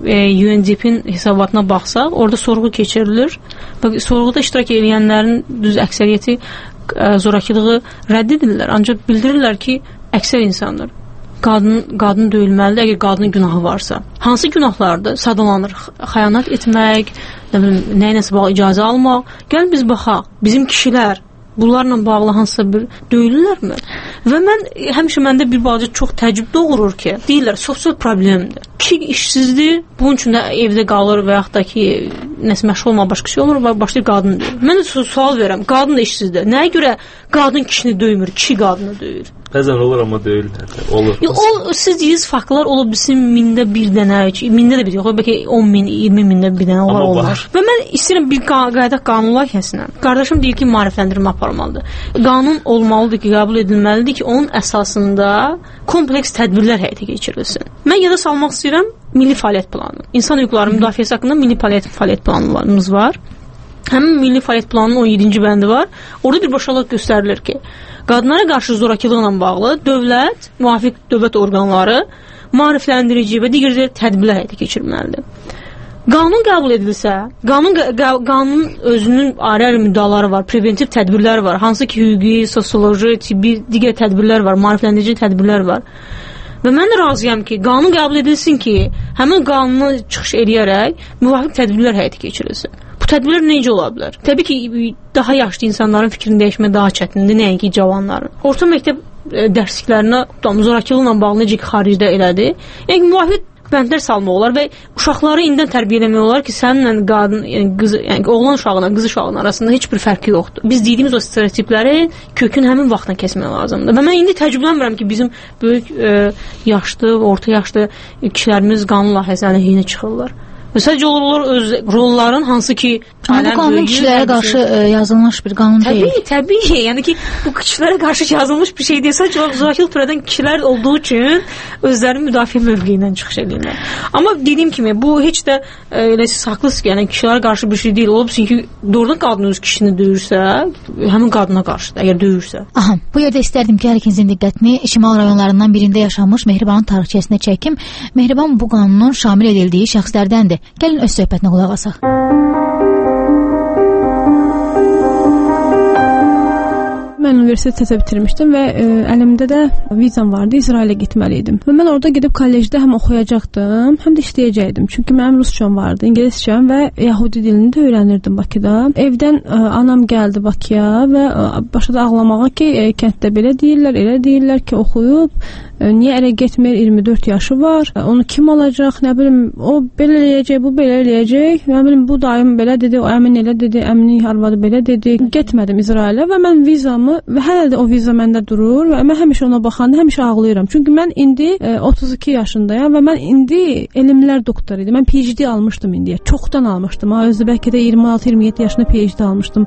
U N D P-in hesabatına baxsaq, orada sorğu keçirilir. Sorğuda iştirak edənlərin düz əksəriyyəti zorakılığı rədd edirlər, ancaq bildirirlər ki, əksər insanlar qadın qadın döyülməlidir, əgər qadının günahı varsa. Hansı günahlarda sadalanır? Xəyanət etmək, nə bilim, nəyinəsə bağlı icazə almaq. Gəlin biz baxaq. Bizim kişilər bunlarla bağlı hansısa bir döyülürlərmi? Və mən həmişə məndə bir balaca çox təəccüb doğurur ki, deyirlər sosial problemdir. Kişi işsizdir, bunun üçün də evdə qalır və yaxud da ki, nəsə məşğul olmaq başqa şey olur və başlayır qadın döyür. Mən də sual verirəm, qadın da işsizdir. Nəyə görə qadın kişini döymür, kişi qadını döyür? Bəzən olur, amma döyülür. Olur. Yox, o siz deyirsiniz faktlar ola bilsin mində bir dənə, mində də bir yox, bəlkə on min, iyirmi mində bir dənə olar olar. Və mən istəyirəm bir qayda qanun layihəsinə. Qardaşım deyir ki, maarifləndirmə aparmalıdır. Qanun olmalıdır ki, qəbul edilməlidir ki, onun əsasında kompleks tədbirlər həyata keçirilsin. Mən yada salmaq istəyirəm milli fəaliyyət planı. İnsan hüquqları müdafiəsi haqqında milli fəaliyyət fəaliyyət planlarımız var. Həmin milli fəaliyyət planının on yeddinci bəndi var. Orada birbaşalıq göstərilir ki, qadınlara qarşı zorakılıqla bağlı dövlət, müvafiq dövlət orqanları maarifləndirici və digər tədbirlər həyata keçirməlidir. Qanun qəbul edilsə, qanun qanunun özünün ayrı-ayrı müddəaları var, preventiv tədbirlər var, hansı ki, hüquqi, sosioloji, tibbi, digər tədbirlər var, maarifləndirici tədbirlər var. Və mən də razıyam ki, qanun qəbul edilsin ki, həmin qanunu çıxış edərək müvafiq tədbirlər həyata keçirilsin. Bu tədbirlər necə ola bilər? Təbii ki, daha yaşlı insanların fikrini dəyişmək daha çətindir, nəinki cavanların. Orta məktəb dərsliklərinə zorakılıqla bağlı necə ki, xaricdə elədi. Yəni, müvafiq bəndlər salmaq olar və uşaqları indidən tərbiyə eləmək olar ki, səninlə qadın, yəni qız, yəni oğlan uşağına, qız uşağının arasında heç bir fərqi yoxdur. Biz dediyimiz o stereotipləri kökün həmin vaxtdan kəsmək lazımdır. Və mən indi təəccüblənmirəm ki, bizim böyük e, yaşlı, orta yaşlı kişilərimiz qanun layihəsi əleyhinə çıxırlar. Və sadəcə olur öz rolların hansı ki, bu qanun kişilərə qarşı yazılmış bir qanun təbii, deyil. Təbii, təbii. Yəni ki, bu kişilərə qarşı yazılmış bir şey deyil. Sadəcə zorakılıq törədən kişilər olduğu üçün özlərinin müdafiə mövqeyindən çıxış edirlər. Amma dediyim kimi, bu heç də elə siz haqlısınız ki, yəni kişilərə qarşı bir şey deyil. Ola bilsin ki, doğrudan qadın öz kişini döyürsə, həmin qadına qarşıdır, əgər döyürsə. Aha, bu yerdə istərdim ki, hər ikinizin diqqətini şimal rayonlarından birində yaşanmış Mehribanın tarixçəsinə çəkim. Mehriban bu qanunun şamil edildiyi şəxslərdəndir. Gəlin öz söhbətinə qulaq asaq. Mən universitetə bitirmişdim və ə, əlimdə də vizam vardı, İsrailə getməli idim. Və mən orada gedib kollecdə həm oxuyacaqdım, həm də işləyəcəkdim. Çünki mənim rusçam vardı, ingiliscəm və yəhudi dilini də öyrənirdim Bakıda. Evdən ə, anam gəldi Bakıya və ə, başladı ağlamağa ki, ə, kənddə belə deyirlər, elə deyirlər ki, oxuyub niyə ərə getmir, iyirmi dörd yaşı var, onu kim alacaq, nə bilim, o belə eləyəcək, bu belə eləyəcək, nə bilim, bu dayım belə dedi, o əmin elə dedi, əminin arvadı belə dedi. Getmədim İsrailə və mən vizamı, və hələ də o viza məndə durur və mən həmişə ona baxanda həmişə ağlayıram. Çünki mən indi e, otuz iki yaşındayam və mən indi elmlər doktoru idim. Mən P H D almışdım indiyə, çoxdan almışdım. Ha, özü bəlkə də iyirmi altı iyirmi yeddi yaşında P H D almışdım.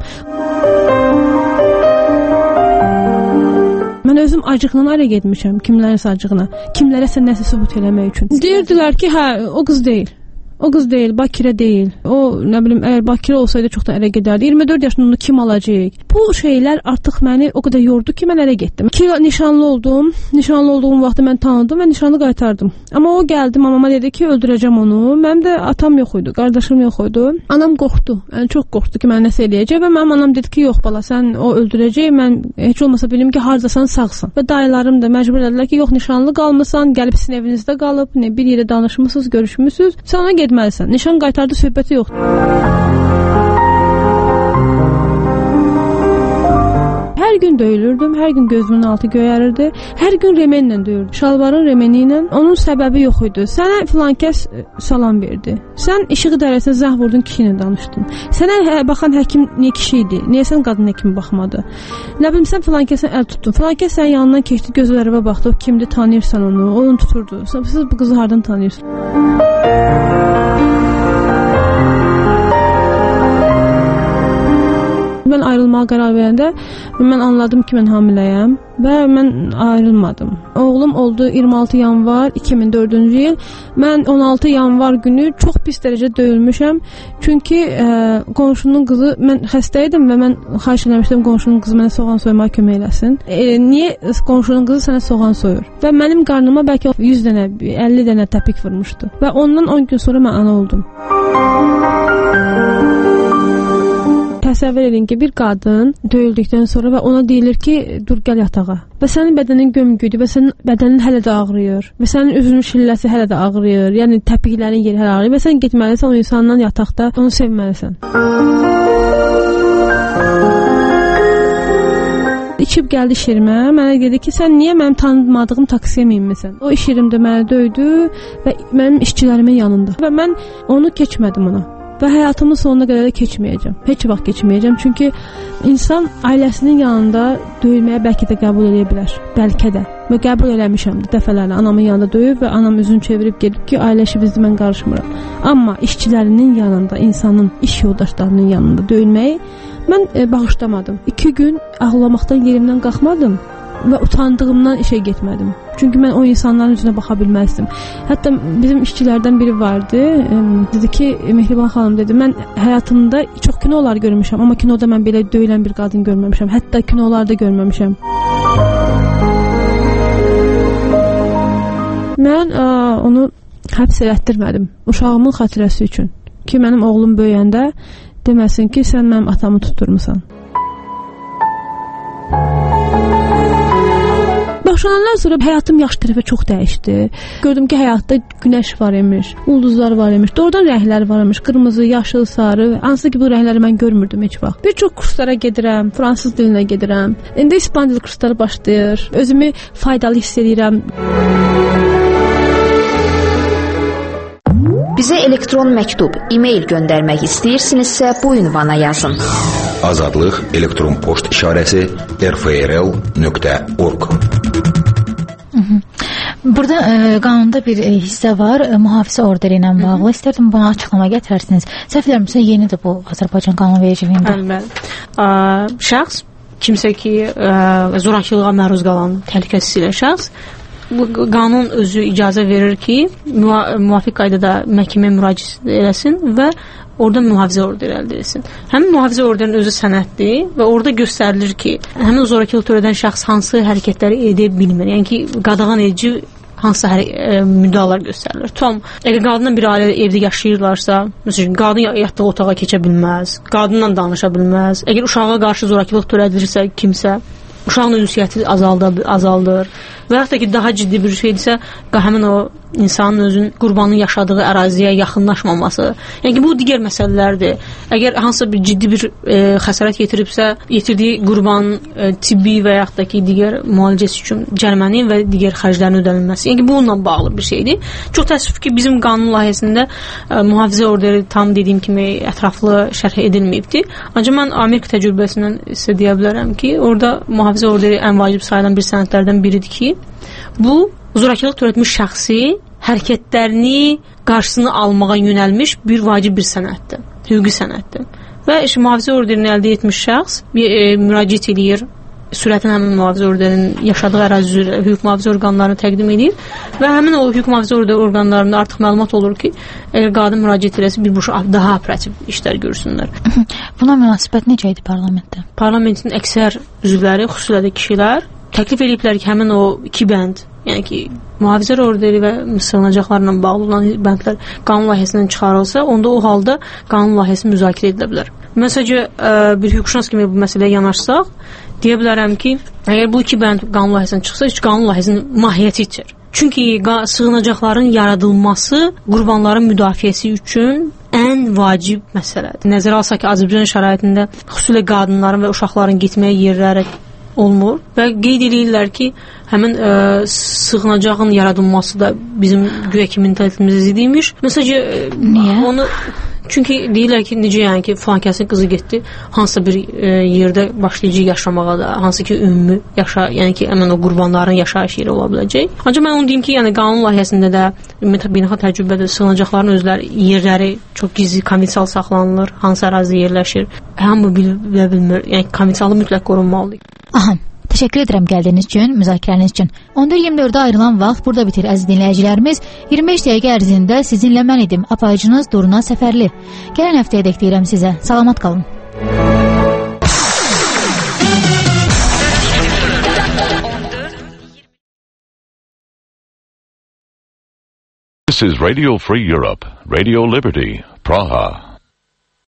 Mən özüm acıqla ərə getmişəm, kimlərinsə acığına, kimlərəsə nəsə sübut eləmək üçün. Deyirdilər ki, hə, o qız deyil. O qız deyil, Bakirə deyil. O, nə bilim, əgər Bakirə olsaydı çoxdan ərə gedərdi. iyirmi dörd yaşında onu kim alacaq? Bu şeylər artıq məni o qədər yordu ki, mən ərə getdim. İki nişanlı oldum. Nişanlı olduğum vaxtı mən tanıdım və nişanlı qaytardım. Amma o gəldi, mamama dedi ki, öldürəcəm onu. Mənim də atam yox idi, qardaşım yox idi. Anam qorxdu. Yəni çox qorxdu ki, mən nəsə eləyəcək və mənim anam dedi ki, yox bala, sən o öldürəcək. Mən heç olmasa bilim ki, hardasan, sağsan. Və dayılarım da məcbur edilər ki, yox, nişanlı qalmısan, gəlib sizin evinizdə qalıb, nə bir yerə danışmısınız, görüşmüsünüz. Sən ona getməlisən. Nişan qaytardı, söhbəti yoxdur. Hər gün döyülürdüm, hər gün gözümün altı göyərirdi, hər gün remenlə döyürdüm. Şalvarın remeni ilə. Onun səbəbi yox idi. Sənə filan kəs salam verdi. Sən işığı dərəsinə zəh vurdun, kişi ilə danışdın. Sənə hə, baxan həkim niyə kişi idi? Niyə sən qadın həkimi baxmadı? Nə bilim, sən filan kəsə əl tutdun. Filan kəs sənin yanından keçdi, gözlərinə baxdı. O kimdir, tanıyırsan onu? Onu tuturdu. Siz bu qızı hardan tanıyırsınız? Mən ayrılmağa qərar verəndə mən anladım ki, mən hamiləyəm və mən ayrılmadım. Oğlum oldu iyirmi altı yanvar iki min dördüncü il. Mən on altı yanvar günü çox pis dərəcə döyülmüşəm. Çünki ə, qonşunun qızı, mən xəstə idim və mən xahiş eləmişdim qonşunun qızı mənə soğan soymağa kömək eləsin. E, niyə qonşunun qızı sənə soğan soyur? Və mənim qarnıma bəlkə yüz dənə, əlli dənə təpik vurmuşdu. Və ondan on gün sonra mən ana oldum. Təsəvvür edin ki, bir qadın döyüldükdən sonra və ona deyilir ki, dur gəl yatağa. Və sənin bədənin gömgüdür və sənin bədənin hələ də ağrıyır. Və sənin üzünün şilləsi hələ də ağrıyır. Yəni təpiklərin yeri hələ ağrıyır və sən getməlisən o insandan yataqda, onu sevməlisən. İçib gəldi iş yerimə, mənə dedi ki, sən niyə mənim tanımadığım taksiyə minmisən? O iş yerimdə məni döydü və mənim işçilərimin yanında. Və mən onu keçmədim ona. Və həyatımın sonuna qədər də keçməyəcəm. Heç vaxt keçməyəcəm. Çünki insan ailəsinin yanında döyülməyə bəlkə də qəbul edə bilər. Bəlkə də. Və qəbul eləmişəm də dəfələrlə. Anamın yanında döyüb və anam üzünü çevirib gedib ki, ailə işi bizdə mən qarışmıram. Amma işçilərinin yanında, insanın, iş yoldaşlarının yanında döyülməyi mən e, bağışlamadım. İki gün ağlamaqdan yerimdən qalxmadım və utandığımdan işə getmədim. Çünki mən o insanların üzünə baxa bilməzdim. Hətta bizim işçilərdən biri vardı. E, dedi ki, Mehriban xanım dedi, mən həyatımda çox kinolar görmüşəm, amma kinoda mən belə döyülən bir qadın görməmişəm. Hətta kinolarda görməmişəm. Mən ə, onu həbs elətdirmədim. Uşağımın xatirəsi üçün. Ki, mənim oğlum böyüyəndə deməsin ki, sən mənim atamı tutturmusan. Boşanandan sonra həyatım yaxşı tərəfə çox dəyişdi. Gördüm ki, həyatda günəş var imiş, ulduzlar var imiş, doğrudan rənglər var imiş, qırmızı, yaşıl, sarı. Hansı ki, bu rəngləri mən görmürdüm heç vaxt. Bir çox kurslara gedirəm, fransız dilinə gedirəm. İndi ispan dili kursları başlayır. Özümü faydalı hiss edirəm. Bizə elektron məktub, e-mail göndərmək istəyirsinizsə bu ünvana yazın. Azadlıq elektron poçt işarəsi r f r l nöqtə org. Burada e, qanunda bir e, hissə var, e, mühafizə orderi ilə bağlı. İstərdim buna açıqlama gətirərsiniz. Səhv eləmirəmsə, yenidir bu Azərbaycan qanunvericiliyində. Əlbəttə. Şəxs, kimsə ki, ə, zorakılığa məruz qalan təhlükəsiz ilə şəxs, bu qanun özü icazə verir ki, müvafiq qaydada məhkəməyə müraciət eləsin və orada mühafizə orderi əldə etsin. Həmin mühafizə orderinin özü sənəddir və orada göstərilir ki, həmin zorakılıq törədən şəxs hansı hərəkətləri edə bilmir. Yəni ki, qadağan edici hansı hər, e, müddəalar göstərilir. Tam, əgər qadınla bir ailədə evdə yaşayırlarsa, məsələn, qadın yatdığı otağa keçə bilməz, qadınla danışa bilməz. Əgər uşağa qarşı zorakılıq törədilirsə kimsə, uşağın ünsiyyəti azaldır, azaldır. Və yaxud da ki, daha ciddi bir şeydirsə, həmin o insanın özün qurbanın yaşadığı əraziyə yaxınlaşmaması. Yəni ki, bu digər məsələlərdir. Əgər hansısa bir ciddi bir e, xəsarət yetiribsə, yetirdiyi qurban e, tibbi və yaxud da ki, digər müalicəsi üçün cərimənin və digər xərclərin ödənilməsi. Yəni ki, bu onunla bağlı bir şeydir. Çox təəssüf ki, bizim qanun layihəsində e, mühafizə orderi tam dediyim kimi ətraflı şərh edilməyibdir. Ancaq mən Amerika təcrübəsindən sizə deyə bilərəm ki, orada mühafizə orderi ən vacib sayılan bir sənədlərdən biridir ki, bu zorakılıq törətmiş şəxsi hərəkətlərini qarşısını almağa yönəlmiş bir vacib bir sənəddir, hüquqi sənəddir. Və işte, mühafizə orderini əldə etmiş şəxs bir, e, müraciət edir, sürətin həmin mühafizə orderinin yaşadığı ərazi üzrə hüquq mühafizə orqanlarını təqdim edir və həmin o hüquq mühafizə orqanlarında artıq məlumat olur ki, əgər qadın müraciət eləsə bir boşa daha operativ işlər görsünlər. Buna münasibət necə idi parlamentdə? Parlamentin əksər üzvləri, xüsusilə də kişilər təklif ediblər ki, həmin o iki bənd, yəni ki, mühafizə orderi və sığınacaqlarla bağlı olan bəndlər qanun layihəsindən çıxarılsa, onda o halda qanun layihəsi müzakirə edilə bilər. Məsəlcə, bir hüquqşünas kimi bu məsələyə yanaşsaq, deyə bilərəm ki, əgər bu iki bənd qanun layihəsindən çıxsa, heç qanun layihəsinin mahiyyəti itir. Çünki sığınacaqların yaradılması qurbanların müdafiəsi üçün ən vacib məsələdir. Nəzərə alsaq ki, Azərbaycan şəraitində xüsusilə qadınların və uşaqların getməyə yerləri olmur və qeyd edirlər ki, həmin ə, sığınacağın yaradılması da bizim güya ki mentalitemizə zidd imiş. Məsələn, niyə? Onu çünki deyirlər ki, necə yəni ki, filankəsin qızı getdi, hansısa bir e, yerdə başlayacaq yaşamağa da, hansı ki ümumi yaşa, yəni ki, həmin o qurbanların yaşayış yeri ola biləcək. Ancaq mən onu deyim ki, yəni qanun layihəsində də beynəlxalq təcrübədə sığınacaqların özləri yerləri çox gizli, konfidensial saxlanılır, hansı ərazidə yerləşir. Hamı bilə bilmir, yəni konfidensiallığı mütləq qorunmalıdır. Aha. Təşəkkür edirəm gəldiyiniz üçün, müzakirəniz üçün. on dörd iyirmi dördə ayrılan vaxt burada bitir əziz dinləyicilərimiz. iyirmi beş dəqiqə ərzində sizinlə mən idim, apayıcınız Durna Səfərli. Gələn həftəyə dək deyirəm sizə. Salamat qalın. This is Radio Free Europe, Radio Liberty, Praha.